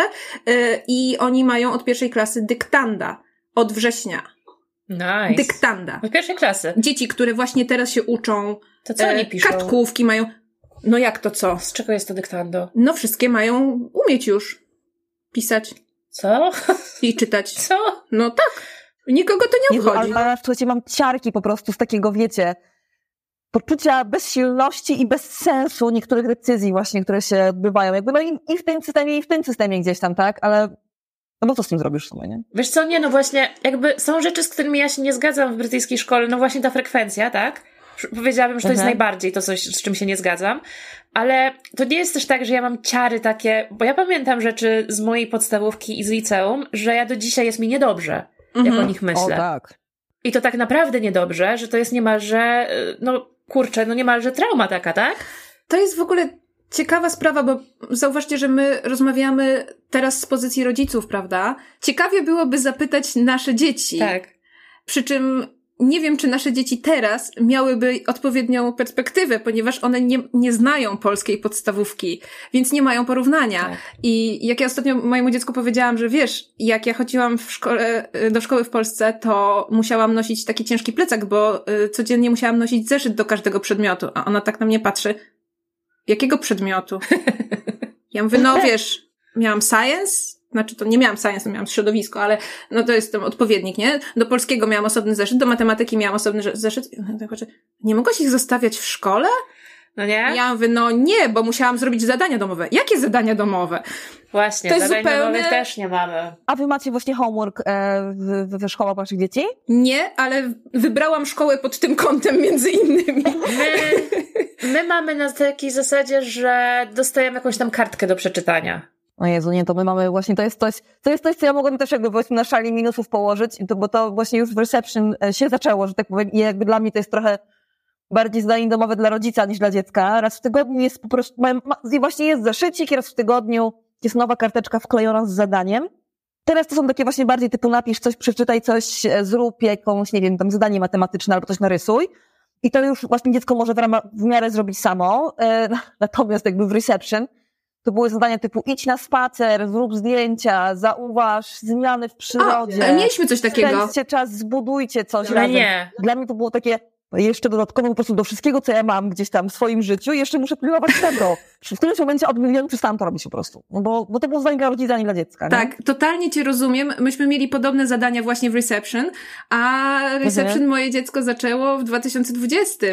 i oni mają od 1. klasy dyktanda. Od września. Nice. Dyktanda. Od 1. klasy. Dzieci, które właśnie teraz się uczą. To co oni piszą? Kartkówki mają. No jak to co? Z czego jest to dyktando? No wszystkie mają umieć już pisać. Co? I czytać. Co? No tak. Nikogo to nie obchodzi. Ale słuchajcie, mam ciarki po prostu z takiego, wiecie, poczucia bezsilności i bezsensu niektórych decyzji właśnie, które się odbywają. Jakby i w tym systemie gdzieś tam, tak? Ale no co z tym zrobisz w sumie, nie? Wiesz co, nie, no właśnie, jakby są rzeczy, z którymi ja się nie zgadzam w brytyjskiej szkole, no właśnie ta frekwencja, tak? Powiedziałabym, że to jest najbardziej to coś, z czym się nie zgadzam, ale to nie jest też tak, że ja mam ciary takie, bo ja pamiętam rzeczy z mojej podstawówki i z liceum, że ja do dzisiaj jest mi niedobrze, jak o nich myślę. O tak. I to tak naprawdę niedobrze, że to jest niemalże, niemalże trauma taka, tak? To jest w ogóle ciekawa sprawa, bo zauważcie, że my rozmawiamy teraz z pozycji rodziców, prawda? Ciekawie byłoby zapytać nasze dzieci. Tak. Przy czym nie wiem, czy nasze dzieci teraz miałyby odpowiednią perspektywę, ponieważ one nie znają polskiej podstawówki, więc nie mają porównania. Tak. I jak ja ostatnio mojemu dziecku powiedziałam, że wiesz, jak ja chodziłam do szkoły w Polsce, to musiałam nosić taki ciężki plecak, bo codziennie musiałam nosić zeszyt do każdego przedmiotu, a ona tak na mnie patrzy. Jakiego przedmiotu? Ja mówię, no wiesz, miałam science, znaczy to nie miałam science, miałam środowisko, ale no to jest ten odpowiednik, nie? Do polskiego miałam osobny zeszyt, do matematyki miałam osobny zeszyt. Nie mogłaś ich zostawiać w szkole? No nie? Ja mówię, no nie, bo musiałam zrobić zadania domowe. Jakie zadania domowe? Właśnie, to jest zadań zupełnie... domowych też nie mamy. A wy macie właśnie homework we szkołach waszych dzieci? Nie, ale wybrałam szkołę pod tym kątem między innymi. My mamy na takiej zasadzie, że dostajemy jakąś tam kartkę do przeczytania. O Jezu, nie, to my mamy właśnie, to jest coś, co ja mogłam też jakby właśnie na szali minusów położyć, bo to właśnie już w reception się zaczęło, że tak powiem, i jakby dla mnie to jest trochę bardziej zadanie domowe dla rodzica niż dla dziecka. Raz w tygodniu jest po prostu, właśnie jest zeszycik, raz w tygodniu jest nowa karteczka wklejona z zadaniem. Teraz to są takie właśnie bardziej typu napisz coś, przeczytaj coś, zrób jakąś, nie wiem, tam zadanie matematyczne albo coś narysuj. I to już właśnie dziecko może w miarę zrobić samo. Natomiast jakby w reception to były zadania typu idź na spacer, zrób zdjęcia, zauważ zmiany w przyrodzie. Mieliśmy coś takiego. Spędźcie czas, zbudujcie coś Ale razem. nie. Dla mnie to było takie, jeszcze dodatkowo po prostu do wszystkiego, co ja mam gdzieś tam w swoim życiu, jeszcze muszę pilnować tego. W którymś momencie od milionu przestałam to robić po prostu. No bo to było zadanie dla rodzica, nie dla dziecka. Nie? Tak, totalnie cię rozumiem. Myśmy mieli podobne zadania właśnie w reception, a reception moje dziecko zaczęło w 2020.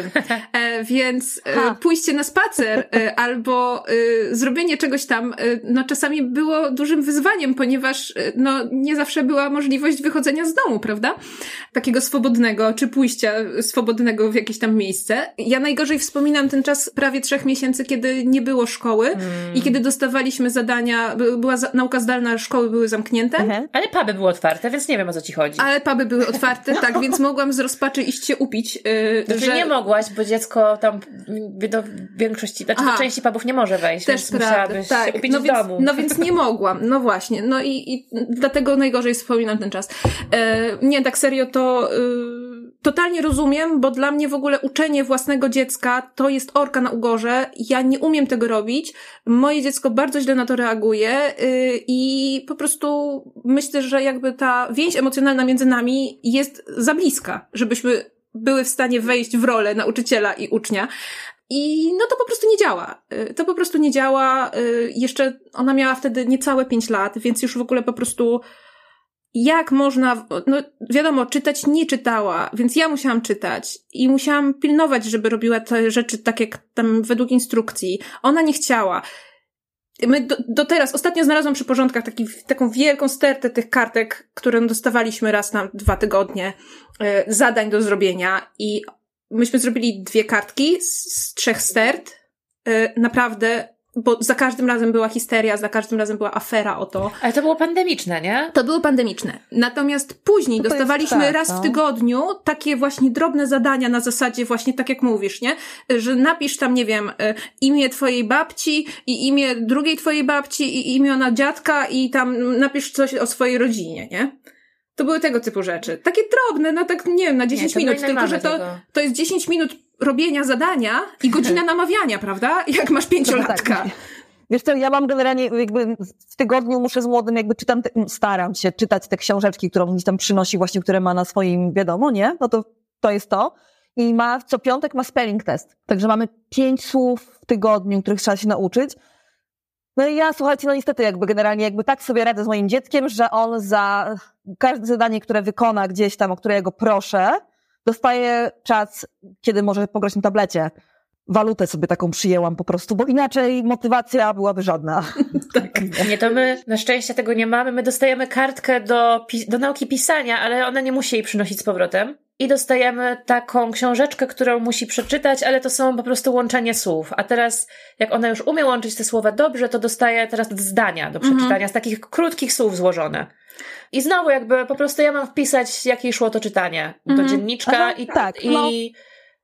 Więc pójście na spacer albo zrobienie czegoś tam, no czasami było dużym wyzwaniem, ponieważ no nie zawsze była możliwość wychodzenia z domu, prawda? Takiego swobodnego, czy pójścia swobodnego w jakieś tam miejsce. Ja najgorzej wspominam ten czas prawie 3 miesięcy, kiedy nie było szkoły i kiedy dostawaliśmy zadania, była nauka zdalna, szkoły były zamknięte. Ale puby były otwarte, więc nie wiem, o co ci chodzi. Ale puby były otwarte, tak, więc mogłam z rozpaczy iść się upić. Znaczy nie mogłaś, bo dziecko tam do większości, znaczy do części pubów nie może wejść, też więc musiałabyś się upić w domu. No więc nie mogłam, no właśnie. No i dlatego najgorzej wspominam ten czas. Nie, tak serio to totalnie rozumiem, bo dla mnie w ogóle uczenie własnego dziecka to jest orka na ugorze. Ja nie umiem tego robić. Moje dziecko bardzo źle na to reaguje i po prostu myślę, że jakby ta więź emocjonalna między nami jest za bliska, żebyśmy były w stanie wejść w rolę nauczyciela i ucznia. I no to po prostu nie działa. To po prostu nie działa. Jeszcze ona miała wtedy niecałe 5 lat, więc już w ogóle po prostu jak można, no wiadomo, czytać nie czytała, więc ja musiałam czytać i musiałam pilnować, żeby robiła te rzeczy tak jak tam według instrukcji. Ona nie chciała. My do teraz, ostatnio znalazłam przy porządkach taką wielką stertę tych kartek, które dostawaliśmy raz na 2 tygodnie, zadań do zrobienia i myśmy zrobili 2 kartki z 3 stert. Naprawdę, bo za każdym razem była histeria, za każdym razem była afera o to. Ale to było pandemiczne, nie? To było pandemiczne. Natomiast później dostawaliśmy raz w tygodniu takie właśnie drobne zadania na zasadzie właśnie tak jak mówisz, nie? Że napisz tam, nie wiem, imię twojej babci i imię drugiej twojej babci i imiona dziadka i tam napisz coś o swojej rodzinie, nie? To były tego typu rzeczy. Takie drobne, no tak nie wiem, na 10 minut, tylko że to jest 10 minut robienia zadania i godzina namawiania, prawda? Jak masz 5-latka. Tak. Wiesz co, ja mam generalnie jakby w tygodniu muszę z młodym jakby staram się czytać te książeczki, którą mi tam przynosi właśnie, które ma na swoim, wiadomo, nie? No to jest to. I co piątek ma spelling test. Także mamy 5 słów w tygodniu, których trzeba się nauczyć. No i ja, słuchajcie, no niestety jakby generalnie jakby tak sobie radzę z moim dzieckiem, że on za każde zadanie, które wykona gdzieś tam, o które ja go proszę, dostaje czas, kiedy może pograć na tablecie. Walutę sobie taką przyjęłam po prostu, bo inaczej motywacja byłaby żadna. Tak. Nie, to my na szczęście tego nie mamy. My dostajemy kartkę do nauki pisania, ale ona nie musi jej przynosić z powrotem. I dostajemy taką książeczkę, którą musi przeczytać, ale to są po prostu łączenie słów. A teraz, jak ona już umie łączyć te słowa dobrze, to dostaje teraz zdania do przeczytania z takich krótkich słów złożone. I znowu jakby po prostu ja mam wpisać, jak jej szło to czytanie do dzienniczka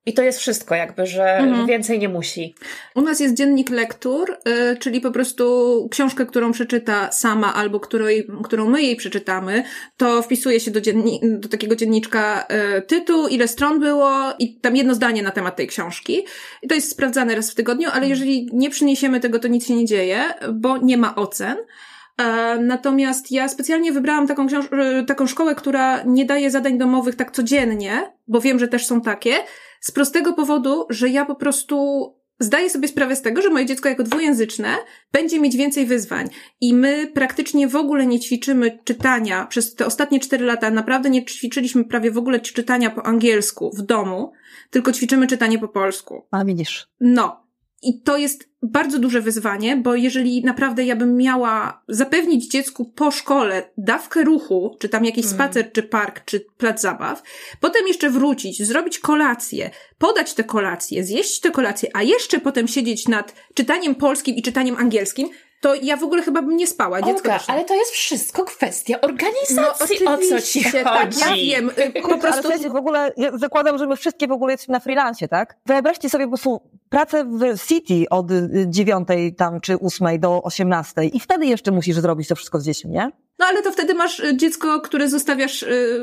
I to jest wszystko jakby, że więcej nie musi. U nas jest dziennik lektur, czyli po prostu książkę, którą przeczyta sama albo którą my jej przeczytamy, to wpisuje się do takiego dzienniczka tytuł, ile stron było i tam jedno zdanie na temat tej książki. I to jest sprawdzane raz w tygodniu, ale jeżeli nie przyniesiemy tego, to nic się nie dzieje, bo nie ma ocen. Natomiast ja specjalnie wybrałam taką szkołę, która nie daje zadań domowych tak codziennie, bo wiem, że też są takie, z prostego powodu, że ja po prostu zdaję sobie sprawę z tego, że moje dziecko jako dwujęzyczne będzie mieć więcej wyzwań. I my praktycznie w ogóle nie ćwiczymy czytania. Przez te ostatnie 4 lata naprawdę nie ćwiczyliśmy prawie w ogóle czytania po angielsku w domu, tylko ćwiczymy czytanie po polsku. A widzisz. No. I to jest bardzo duże wyzwanie, bo jeżeli naprawdę ja bym miała zapewnić dziecku po szkole dawkę ruchu, czy tam jakiś spacer, czy park, czy plac zabaw, potem jeszcze wrócić, zrobić kolację, podać tę kolację, zjeść tę kolację, a jeszcze potem siedzieć nad czytaniem polskim i czytaniem angielskim, to ja w ogóle chyba bym nie spała. Dziecko Olga, ale to jest wszystko kwestia organizacji. No, o co ci chodzi? Tak, ja wiem. Po prostu... Ale w ogóle, ja zakładam, że my wszystkie w ogóle jesteśmy na freelancie, tak? Wyobraźcie sobie po prostu pracę w City od 9 tam, czy 8 do 18 i wtedy jeszcze musisz zrobić to wszystko z dziećmi, nie? No ale to wtedy masz dziecko, które zostawiasz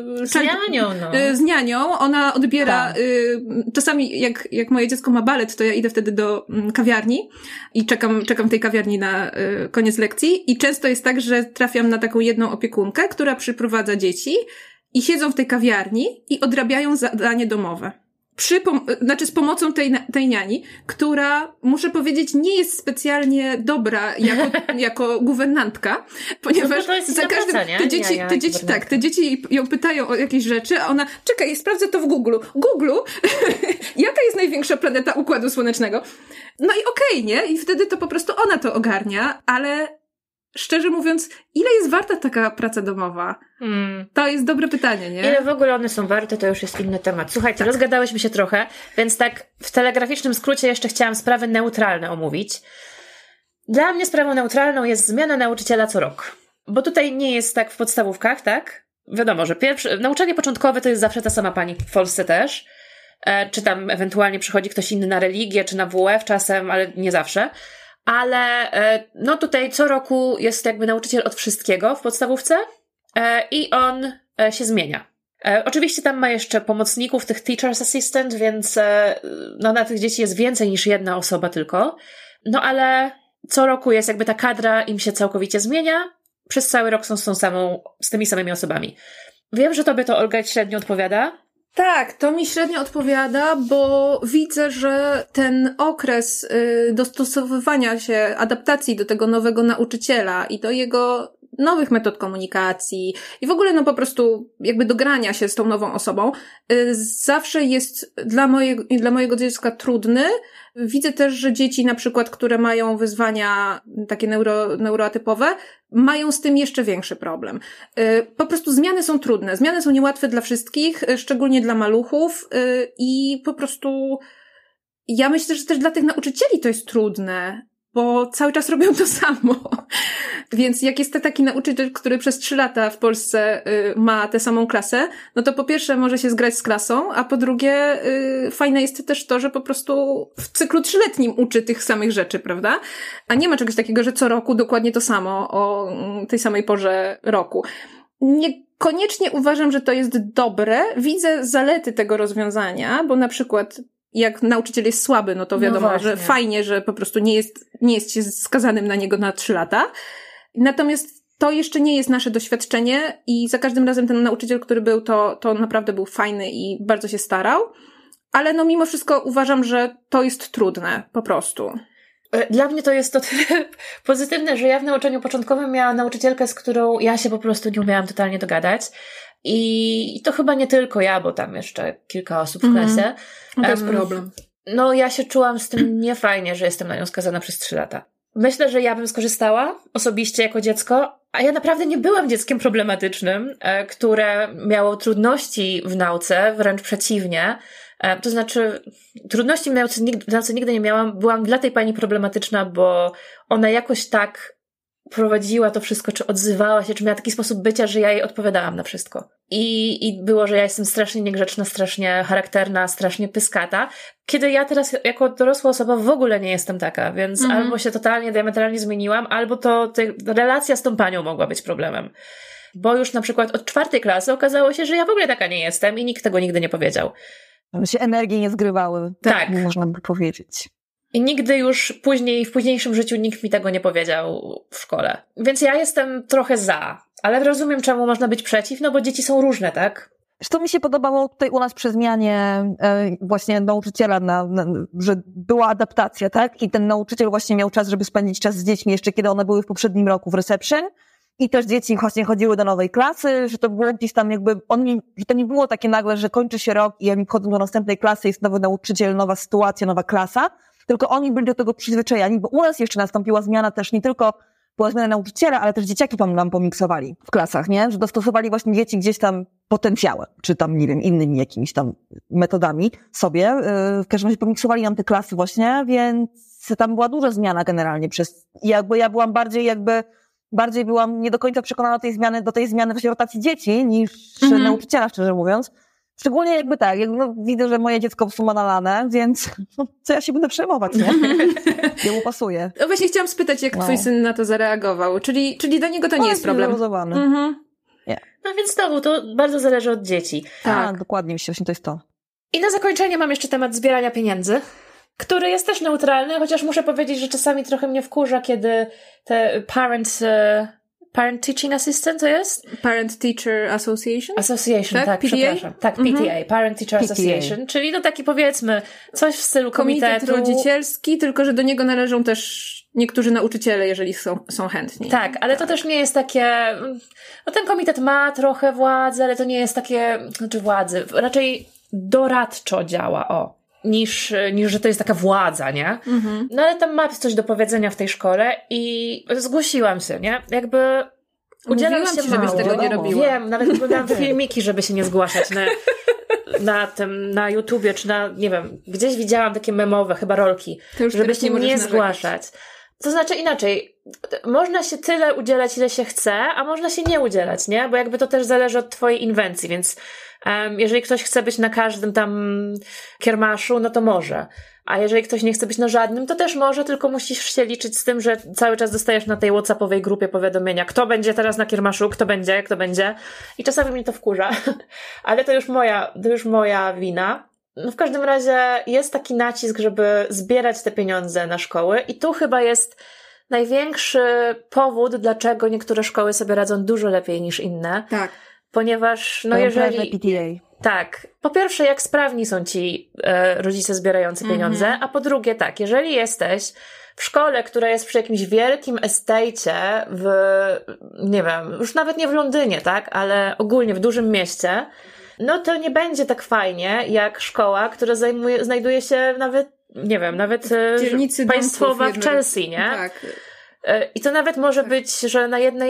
z nianią, ona odbiera, czasami jak moje dziecko ma balet, to ja idę wtedy do kawiarni i czekam w tej kawiarni na koniec lekcji i często jest tak, że trafiam na taką jedną opiekunkę, która przyprowadza dzieci i siedzą w tej kawiarni i odrabiają zadanie domowe. Z pomocą tej niani, która, muszę powiedzieć, nie jest specjalnie dobra jako guwernantka, ponieważ za każdym te dzieci ją pytają o jakieś rzeczy, a ona, czekaj, sprawdzę to w Google, jaka jest największa planeta Układu Słonecznego? No i okej, nie? I wtedy to po prostu ona to ogarnia, ale szczerze mówiąc, ile jest warta taka praca domowa? To jest dobre pytanie, nie? Ile w ogóle one są warte, to już jest inny temat. Słuchajcie, rozgadałyśmy się trochę, więc tak w telegraficznym skrócie jeszcze chciałam sprawy neutralne omówić. Dla mnie sprawą neutralną jest zmiana nauczyciela co rok. Bo tutaj nie jest tak w podstawówkach, tak? Wiadomo, że nauczanie początkowe to jest zawsze ta sama pani, w Polsce też. Czy tam ewentualnie przychodzi ktoś inny na religię, czy na WF czasem, ale nie zawsze. Ale no tutaj co roku jest jakby nauczyciel od wszystkiego w podstawówce i on się zmienia. Oczywiście tam ma jeszcze pomocników, tych teacher's assistant, więc no na tych dzieci jest więcej niż jedna osoba tylko. No ale co roku jest jakby ta kadra im się całkowicie zmienia. Przez cały rok są z tymi samymi osobami. Wiem, że tobie to, Olga, średnio odpowiada. Tak, to mi średnio odpowiada, bo widzę, że ten okres dostosowywania się, adaptacji do tego nowego nauczyciela i do jego nowych metod komunikacji i w ogóle no po prostu jakby dogrania się z tą nową osobą zawsze jest dla mojego dziecka trudny. Widzę też, że dzieci na przykład, które mają wyzwania takie neuroatypowe, mają z tym jeszcze większy problem. Po prostu zmiany są trudne, zmiany są niełatwe dla wszystkich, szczególnie dla maluchów i po prostu ja myślę, że też dla tych nauczycieli to jest trudne, bo cały czas robią to samo. Więc jak jest taki nauczyciel, który przez 3 lata w Polsce ma tę samą klasę, no to po pierwsze może się zgrać z klasą, a po drugie fajne jest też to, że po prostu w cyklu 3-letnim uczy tych samych rzeczy, prawda? A nie ma czegoś takiego, że co roku dokładnie to samo o tej samej porze roku. Niekoniecznie uważam, że to jest dobre. Widzę zalety tego rozwiązania, bo na przykład jak nauczyciel jest słaby, no to wiadomo, no że fajnie, że po prostu nie jest się skazanym na niego na 3 lata. Natomiast to jeszcze nie jest nasze doświadczenie i za każdym razem ten nauczyciel, który był, to naprawdę był fajny i bardzo się starał. Ale no mimo wszystko uważam, że to jest trudne, po prostu. Dla mnie to jest to tyle pozytywne, że ja w nauczaniu początkowym miałam nauczycielkę, z którą ja się po prostu nie umiałam totalnie dogadać. I to chyba nie tylko ja, bo tam jeszcze kilka osób w klasie. To jest problem. No ja się czułam z tym niefajnie, że jestem na nią skazana przez 3 lata. Myślę, że ja bym skorzystała osobiście jako dziecko, a ja naprawdę nie byłam dzieckiem problematycznym, które miało trudności w nauce, wręcz przeciwnie. To znaczy, trudności w nauce nigdy nie miałam. Byłam dla tej pani problematyczna, bo ona jakoś tak prowadziła to wszystko, czy odzywała się, czy miała taki sposób bycia, że ja jej odpowiadałam na wszystko. I było, że ja jestem strasznie niegrzeczna, strasznie charakterna, strasznie pyskata, kiedy ja teraz jako dorosła osoba w ogóle nie jestem taka, więc albo się totalnie, diametralnie zmieniłam, albo to relacja z tą panią mogła być problemem. Bo już na przykład od 4. klasy okazało się, że ja w ogóle taka nie jestem i nikt tego nigdy nie powiedział. Żeby się energii nie zgrywały. Tak. Można by powiedzieć. I nigdy już później, w późniejszym życiu nikt mi tego nie powiedział w szkole. Więc ja jestem trochę za, ale rozumiem, czemu można być przeciw, no bo dzieci są różne, tak? Zresztą mi się podobało tutaj u nas przy zmianie właśnie nauczyciela, że była adaptacja, tak? I ten nauczyciel właśnie miał czas, żeby spędzić czas z dziećmi, jeszcze kiedy one były w poprzednim roku w reception. I też dzieci właśnie chodziły do nowej klasy, że to było gdzieś tam jakby, że to nie było takie nagle, że kończy się rok i oni wchodzą do następnej klasy, jest nowy nauczyciel, nowa sytuacja, nowa klasa, tylko oni byli do tego przyzwyczajeni, bo u nas jeszcze nastąpiła zmiana też nie tylko była zmiana nauczyciela, ale też dzieciaki nam pomiksowali w klasach, nie? Że dostosowali właśnie dzieci gdzieś tam potencjałem, czy tam, nie wiem, innymi jakimiś tam metodami sobie. W każdym razie pomiksowali nam te klasy właśnie, więc tam była duża zmiana generalnie ja byłam bardziej byłam nie do końca przekonana do tej zmiany właśnie rotacji dzieci niż nauczyciela, szczerze mówiąc. Szczególnie widzę, że moje dziecko ma nalanę, więc co ja się będę przejmować, nie? Jemu pasuje. No właśnie chciałam spytać, jak twój syn na to zareagował. Czyli dla niego to nie jest problem. Nie. No więc znowu, to bardzo zależy od dzieci. Tak, dokładnie, właśnie to jest to. I na zakończenie mam jeszcze temat zbierania pieniędzy, który jest też neutralny, chociaż muszę powiedzieć, że czasami trochę mnie wkurza, kiedy te Parent Teaching Assistant to jest? Parent Teacher Association? Association, tak, PTA? przepraszam. Tak, PTA, Parent Teacher Association, czyli to taki powiedzmy coś w stylu komitetu. Komitet rodzicielski, tylko że do niego należą też niektórzy nauczyciele, jeżeli są chętni. Tak, ale to też nie jest takie, no ten komitet ma trochę władzy, ale to nie jest takie, władzy, raczej doradczo działa, niż że to jest taka władza, nie? No ale tam ma coś do powiedzenia w tej szkole i zgłosiłam się, nie? Udzielam się żebyś tego nie robiła. Wiem, nawet oglądałam filmiki, żeby się nie zgłaszać na YouTubie, czy nie wiem, gdzieś widziałam takie memowe, chyba rolki, żeby się nie zgłaszać. To znaczy inaczej, można się tyle udzielać, ile się chce, a można się nie udzielać, nie? Bo to też zależy od twojej inwencji, więc jeżeli ktoś chce być na każdym tam kiermaszu, no to może. A jeżeli ktoś nie chce być na żadnym, to też może, tylko musisz się liczyć z tym, że cały czas dostajesz na tej WhatsAppowej grupie powiadomienia, kto będzie teraz na kiermaszu, kto będzie. I czasami mnie to wkurza. Ale to już moja wina. No w każdym razie jest taki nacisk, żeby zbierać te pieniądze na szkoły i tu chyba jest największy powód, dlaczego niektóre szkoły sobie radzą dużo lepiej niż inne. Tak. Ponieważ, jeżeli... PTA. Tak. Po pierwsze, jak sprawni są ci rodzice zbierający pieniądze, a po drugie tak, jeżeli jesteś w szkole, która jest przy jakimś wielkim estate'cie nie wiem, już nawet nie w Londynie, tak, ale ogólnie w dużym mieście, no to nie będzie tak fajnie, jak szkoła, która znajduje się nawet w dzielnicy państwowa w Chelsea, nie? Tak. I to nawet może być, że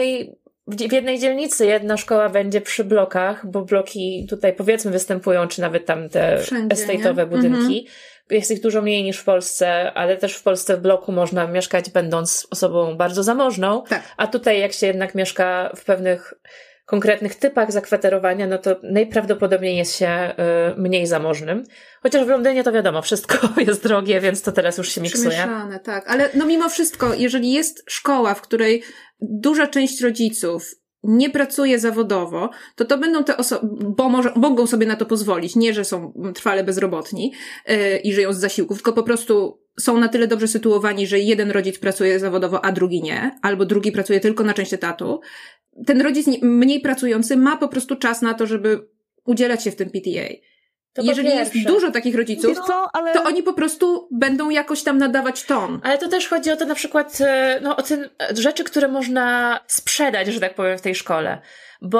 w jednej dzielnicy jedna szkoła będzie przy blokach, bo bloki tutaj powiedzmy występują, czy nawet tam te estate'owe budynki. Jest ich dużo mniej niż w Polsce, ale też w Polsce w bloku można mieszkać będąc osobą bardzo zamożną, a tutaj jak się jednak mieszka w pewnych konkretnych typach zakwaterowania, no to najprawdopodobniej jest się mniej zamożnym. Chociaż w Londynie to wiadomo, wszystko jest drogie, więc to teraz już się miksuje. Przemieszane, tak. Ale no mimo wszystko, jeżeli jest szkoła, w której duża część rodziców nie pracuje zawodowo, to będą te osoby, bo mogą sobie na to pozwolić. Nie, że są trwale bezrobotni i żyją z zasiłków, tylko po prostu są na tyle dobrze sytuowani, że jeden rodzic pracuje zawodowo, a drugi nie, albo drugi pracuje tylko na część etatu. Ten rodzic mniej pracujący ma po prostu czas na to, żeby udzielać się w tym PTA. Jeżeli jest dużo takich rodziców, to oni po prostu będą jakoś tam nadawać ton. Ale to też chodzi o to na przykład, o te rzeczy, które można sprzedać, że tak powiem, w tej szkole. Bo,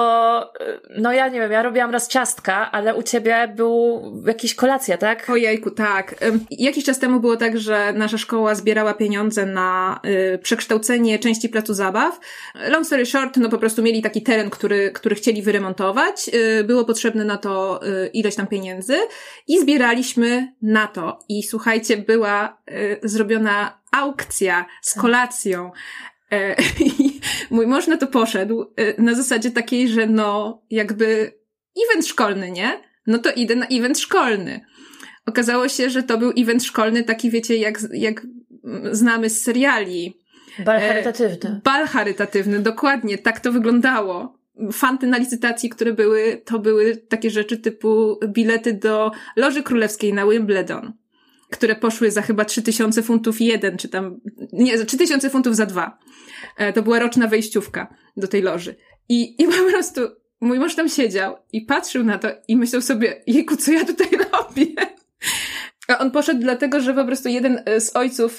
ja nie wiem, ja robiłam raz ciastka, ale u ciebie był jakiś kolacja, tak? Ojejku, tak. Jakiś czas temu było tak, że nasza szkoła zbierała pieniądze na przekształcenie części placu zabaw. Long story short, po prostu mieli taki teren, który chcieli wyremontować. Było potrzebne na to ileś tam pieniędzy i zbieraliśmy na to. I słuchajcie, była zrobiona aukcja z kolacją. I mój mąż na to poszedł na zasadzie takiej, że no jakby event szkolny, nie? No to idę na event szkolny. Okazało się, że to był event szkolny taki, wiecie, jak znamy z seriali. Bal charytatywny. Bal charytatywny, dokładnie, tak to wyglądało. Fanty na licytacji, które były, to były takie rzeczy typu bilety do Loży Królewskiej na Wimbledon, które poszły za chyba 3000 funtów jeden, czy tam, nie, za 3000 funtów za 2. To była roczna wejściówka do tej loży. I po prostu mój mąż tam siedział i patrzył na to i myślał sobie, jejku, co ja tutaj robię? A on poszedł dlatego, że po prostu jeden z ojców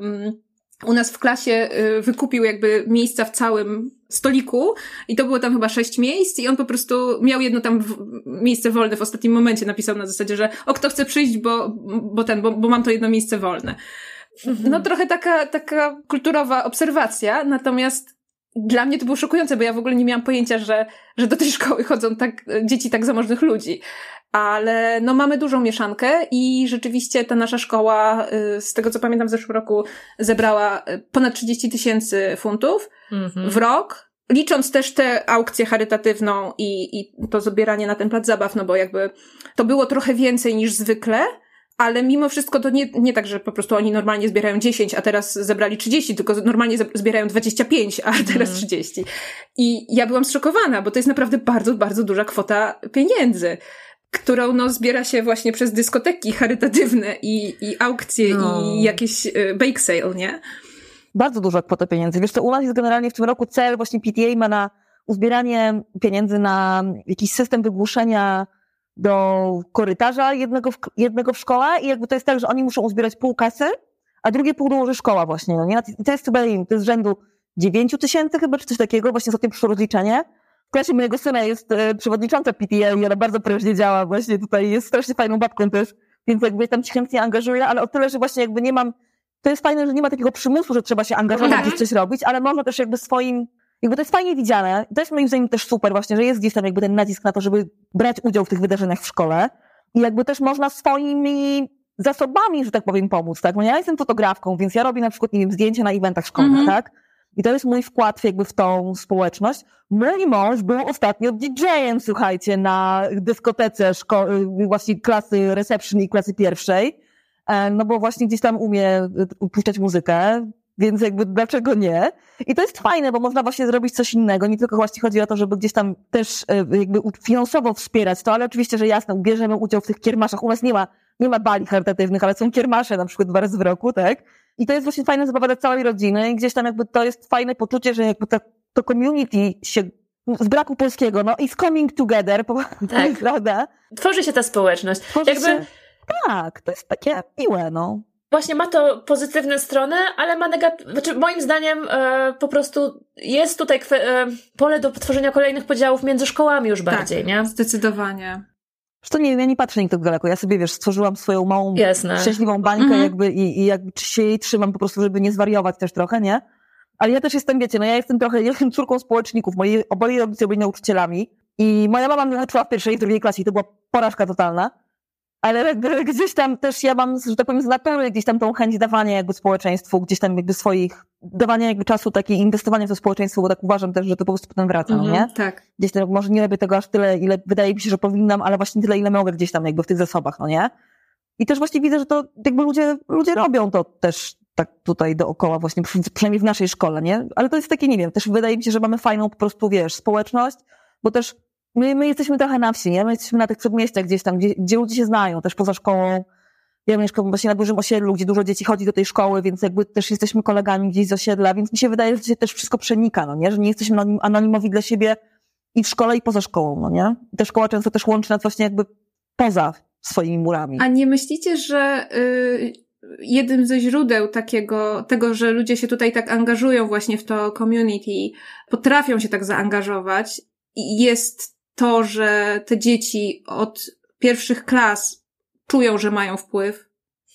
u nas w klasie wykupił jakby miejsca w całym stoliku i to było tam chyba 6 miejsc i on po prostu miał jedno tam miejsce wolne w ostatnim momencie, napisał na zasadzie, że kto chce przyjść, bo mam to jedno miejsce wolne. No trochę taka kulturowa obserwacja, natomiast dla mnie to było szokujące, bo ja w ogóle nie miałam pojęcia, że do tej szkoły chodzą dzieci tak zamożnych ludzi. Ale no mamy dużą mieszankę i rzeczywiście ta nasza szkoła, z tego co pamiętam w zeszłym roku, zebrała ponad 30 000 funtów w rok, licząc też tę aukcję charytatywną i to zbieranie na ten plac zabaw, no bo jakby to było trochę więcej niż zwykle, ale mimo wszystko to nie tak, że po prostu oni normalnie zbierają 10, a teraz zebrali 30, tylko normalnie zbierają 25, a teraz 30. I ja byłam zszokowana, bo to jest naprawdę bardzo, bardzo duża kwota pieniędzy, którą no zbiera się właśnie przez dyskoteki charytatywne i aukcje i jakieś bake sale, nie? Bardzo duża kwota pieniędzy. Wiesz co, u nas jest generalnie w tym roku cel, właśnie PTA ma na uzbieranie pieniędzy na jakiś system wygłuszenia do korytarza jednego w szkole i jakby to jest tak, że oni muszą uzbierać pół kasy, a drugie pół dołoży szkoła właśnie, no nie? I to jest chyba, to jest z rzędu 9 000 chyba, czy coś takiego, właśnie ostatnio przyszło rozliczenie. W klasie mojego syna jest przewodnicząca PTA i ona bardzo prężnie działa właśnie tutaj, jest strasznie fajną babką też, więc jakby tam się chętnie angażuję, ale o tyle, że właśnie jakby nie mam, to jest fajne, że nie ma takiego przymusu, że trzeba się angażować, gdzieś coś robić, ale można też jakby swoim, jakby to jest fajnie widziane. To jest moim zdaniem też super właśnie, że jest gdzieś tam jakby ten nacisk na to, żeby brać udział w tych wydarzeniach w szkole i jakby też można swoimi zasobami, że tak powiem, pomóc, tak? Bo ja jestem fotografką, więc ja robię na przykład, nie wiem, zdjęcia na eventach szkolnych, tak? I to jest mój wkład jakby w tą społeczność. Mój mąż był ostatnio DJ-em, słuchajcie, na dyskotece właśnie klasy reception i klasy pierwszej, no bo właśnie gdzieś tam umie puszczać muzykę, więc jakby dlaczego nie? I to jest fajne, bo można właśnie zrobić coś innego, nie tylko właśnie chodzi o to, żeby gdzieś tam też jakby finansowo wspierać to, ale oczywiście, że jasne, bierzemy udział w tych kiermaszach. U nas nie ma bali charytatywnych, ale są kiermasze na przykład 2 razy w roku, tak? I to jest właśnie fajna zabawa dla całej rodziny i gdzieś tam jakby to jest fajne poczucie, że jakby to community się z braku polskiego, no is coming together, tak. Prawda? Tworzy się ta społeczność. Tak, to jest takie miłe, no. Właśnie ma to pozytywne strony, ale ma znaczy moim zdaniem po prostu jest tutaj pole do tworzenia kolejnych podziałów między szkołami już bardziej, nie? Zdecydowanie. Zresztą nie wiem, ja nie patrzę nigdy tak daleko. Ja sobie, wiesz, stworzyłam swoją małą, szczęśliwą bańkę jakby i jakby się jej trzymam po prostu, żeby nie zwariować też trochę, nie? Ale ja też jestem, wiecie, no ja jestem córką społeczników. Obaj rodzice byli nauczycielami i moja mama mnie nauczyła w 1. i 2. klasie i to była porażka totalna. Ale gdzieś tam też ja mam, że tak powiem, z natury gdzieś tam tą chęć dawania jakby społeczeństwu, gdzieś tam jakby dawania jakby czasu, takie inwestowania w to społeczeństwo, bo tak uważam też, że to po prostu potem wraca, no nie? Tak. Gdzieś tam, może nie robię tego aż tyle, ile wydaje mi się, że powinnam, ale właśnie tyle, ile mogę gdzieś tam jakby w tych zasobach, no nie? I też właśnie widzę, że to jakby ludzie robią to też tak tutaj dookoła właśnie, przynajmniej w naszej szkole, nie? Ale to jest takie, nie wiem, też wydaje mi się, że mamy fajną po prostu, wiesz, społeczność, bo też my jesteśmy trochę na wsi, nie? My jesteśmy na tych przedmieściach gdzieś tam, gdzie ludzie się znają, też poza szkołą. Ja mieszkam właśnie na dużym osiedlu, gdzie dużo dzieci chodzi do tej szkoły, więc jakby też jesteśmy kolegami gdzieś z osiedla, więc mi się wydaje, że się też wszystko przenika, no nie? Że nie jesteśmy anonimowi dla siebie i w szkole, i poza szkołą, no nie? Ta szkoła często też łączy nas właśnie jakby poza swoimi murami. A nie myślicie, że jednym ze źródeł tego, że ludzie się tutaj tak angażują właśnie w to community, potrafią się tak zaangażować, jest to, że te dzieci od pierwszych klas czują, że mają wpływ.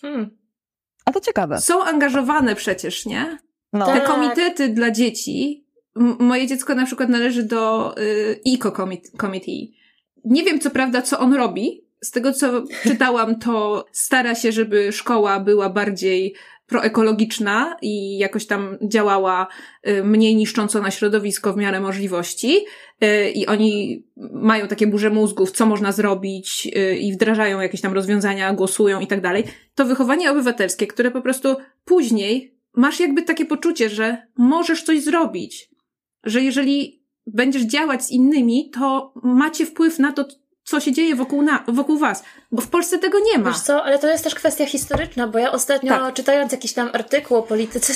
A to ciekawe. Są angażowane przecież, nie? No. Te komitety dla dzieci. Moje dziecko na przykład należy do ICO Committee. Nie wiem co prawda, co on robi. Z tego, co czytałam, to stara się, żeby szkoła była bardziej proekologiczna i jakoś tam działała mniej niszcząco na środowisko w miarę możliwości i oni mają takie burze mózgów, co można zrobić i wdrażają jakieś tam rozwiązania, głosują i tak dalej, to wychowanie obywatelskie, które po prostu później masz jakby takie poczucie, że możesz coś zrobić, że jeżeli będziesz działać z innymi, to macie wpływ na to, co się dzieje wokół was. Bo w Polsce tego nie ma. Wiesz co, ale to jest też kwestia historyczna, bo ja ostatnio czytając jakiś tam artykuł o polityce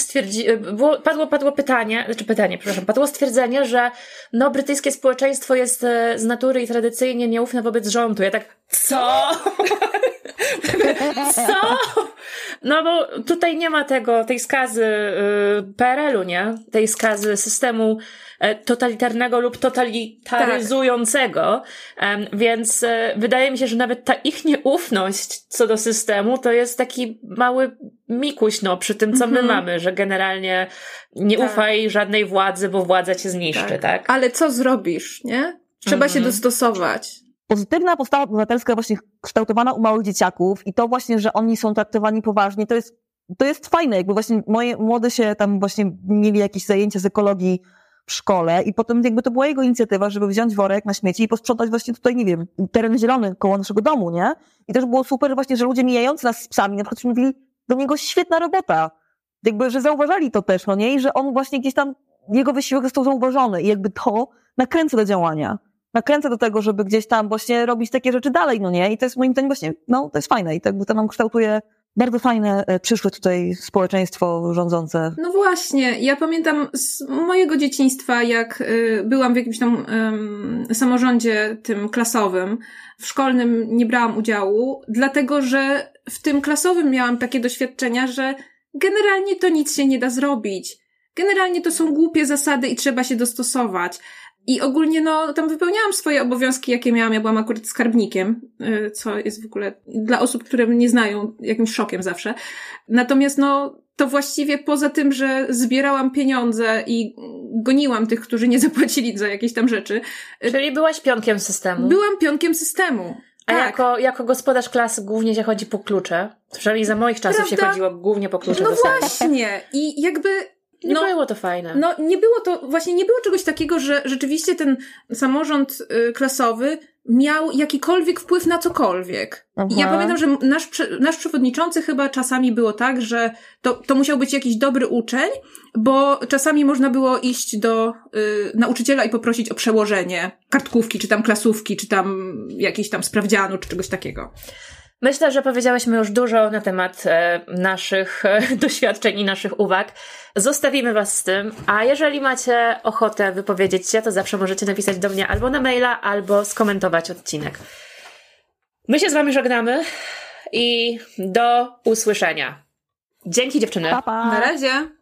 padło stwierdzenie, że brytyjskie społeczeństwo jest z natury i tradycyjnie nieufne wobec rządu. Ja tak, co? Co? No bo tutaj nie ma tej skazy PRL-u, nie? Tej skazy systemu totalitarnego lub totalitaryzującego, więc wydaje mi się, że nawet ta ich nieufność co do systemu to jest taki mały mikuś przy tym, co my mamy, że generalnie nie ufaj żadnej władzy, bo władza cię zniszczy, tak? Ale co zrobisz, nie? Trzeba się dostosować. Pozytywna postawa obywatelska właśnie kształtowana u małych dzieciaków i to właśnie, że oni są traktowani poważnie, to jest fajne, jakby właśnie moje młode się tam właśnie mieli jakieś zajęcia z ekologii w szkole i potem jakby to była jego inicjatywa, żeby wziąć worek na śmieci i posprzątać właśnie tutaj, nie wiem, teren zielony koło naszego domu, nie? I też było super właśnie, że ludzie mijający nas z psami na przykład mówili do niego świetna robota. Jakby, że zauważali to też, nie? I że on właśnie gdzieś tam, jego wysiłek został zauważony i jakby to nakręca do działania. Nakręca do tego, żeby gdzieś tam właśnie robić takie rzeczy dalej, nie? I to jest moim zdaniem właśnie, to jest fajne i tak to nam kształtuje bardzo fajne przyszłe tutaj społeczeństwo rządzące. No właśnie, ja pamiętam z mojego dzieciństwa, jak byłam w jakimś tam samorządzie tym klasowym, w szkolnym nie brałam udziału, dlatego że w tym klasowym miałam takie doświadczenia, że generalnie to nic się nie da zrobić. Generalnie to są głupie zasady i trzeba się dostosować. I ogólnie tam wypełniałam swoje obowiązki, jakie miałam. Ja byłam akurat skarbnikiem, co jest w ogóle dla osób, które mnie nie znają, jakimś szokiem zawsze. Natomiast to właściwie poza tym, że zbierałam pieniądze i goniłam tych, którzy nie zapłacili za jakieś tam rzeczy. Czyli byłaś pionkiem systemu. Byłam pionkiem systemu. A tak. jako gospodarz klasy głównie się chodzi po klucze. Przynajmniej za moich czasów się chodziło głównie po klucze. No właśnie. I jakby... Nie było to fajne. Nie było czegoś takiego, że rzeczywiście ten samorząd klasowy miał jakikolwiek wpływ na cokolwiek. I ja pamiętam, że nasz przewodniczący chyba czasami było tak, że to musiał być jakiś dobry uczeń, bo czasami można było iść do nauczyciela i poprosić o przełożenie kartkówki, czy tam klasówki, czy tam jakiejś tam sprawdzianu, czy czegoś takiego. Myślę, że powiedziałyśmy już dużo na temat naszych doświadczeń i naszych uwag. Zostawimy was z tym, a jeżeli macie ochotę wypowiedzieć się, to zawsze możecie napisać do mnie albo na maila, albo skomentować odcinek. My się z wami żegnamy i do usłyszenia. Dzięki dziewczyny. Pa, pa. Na razie.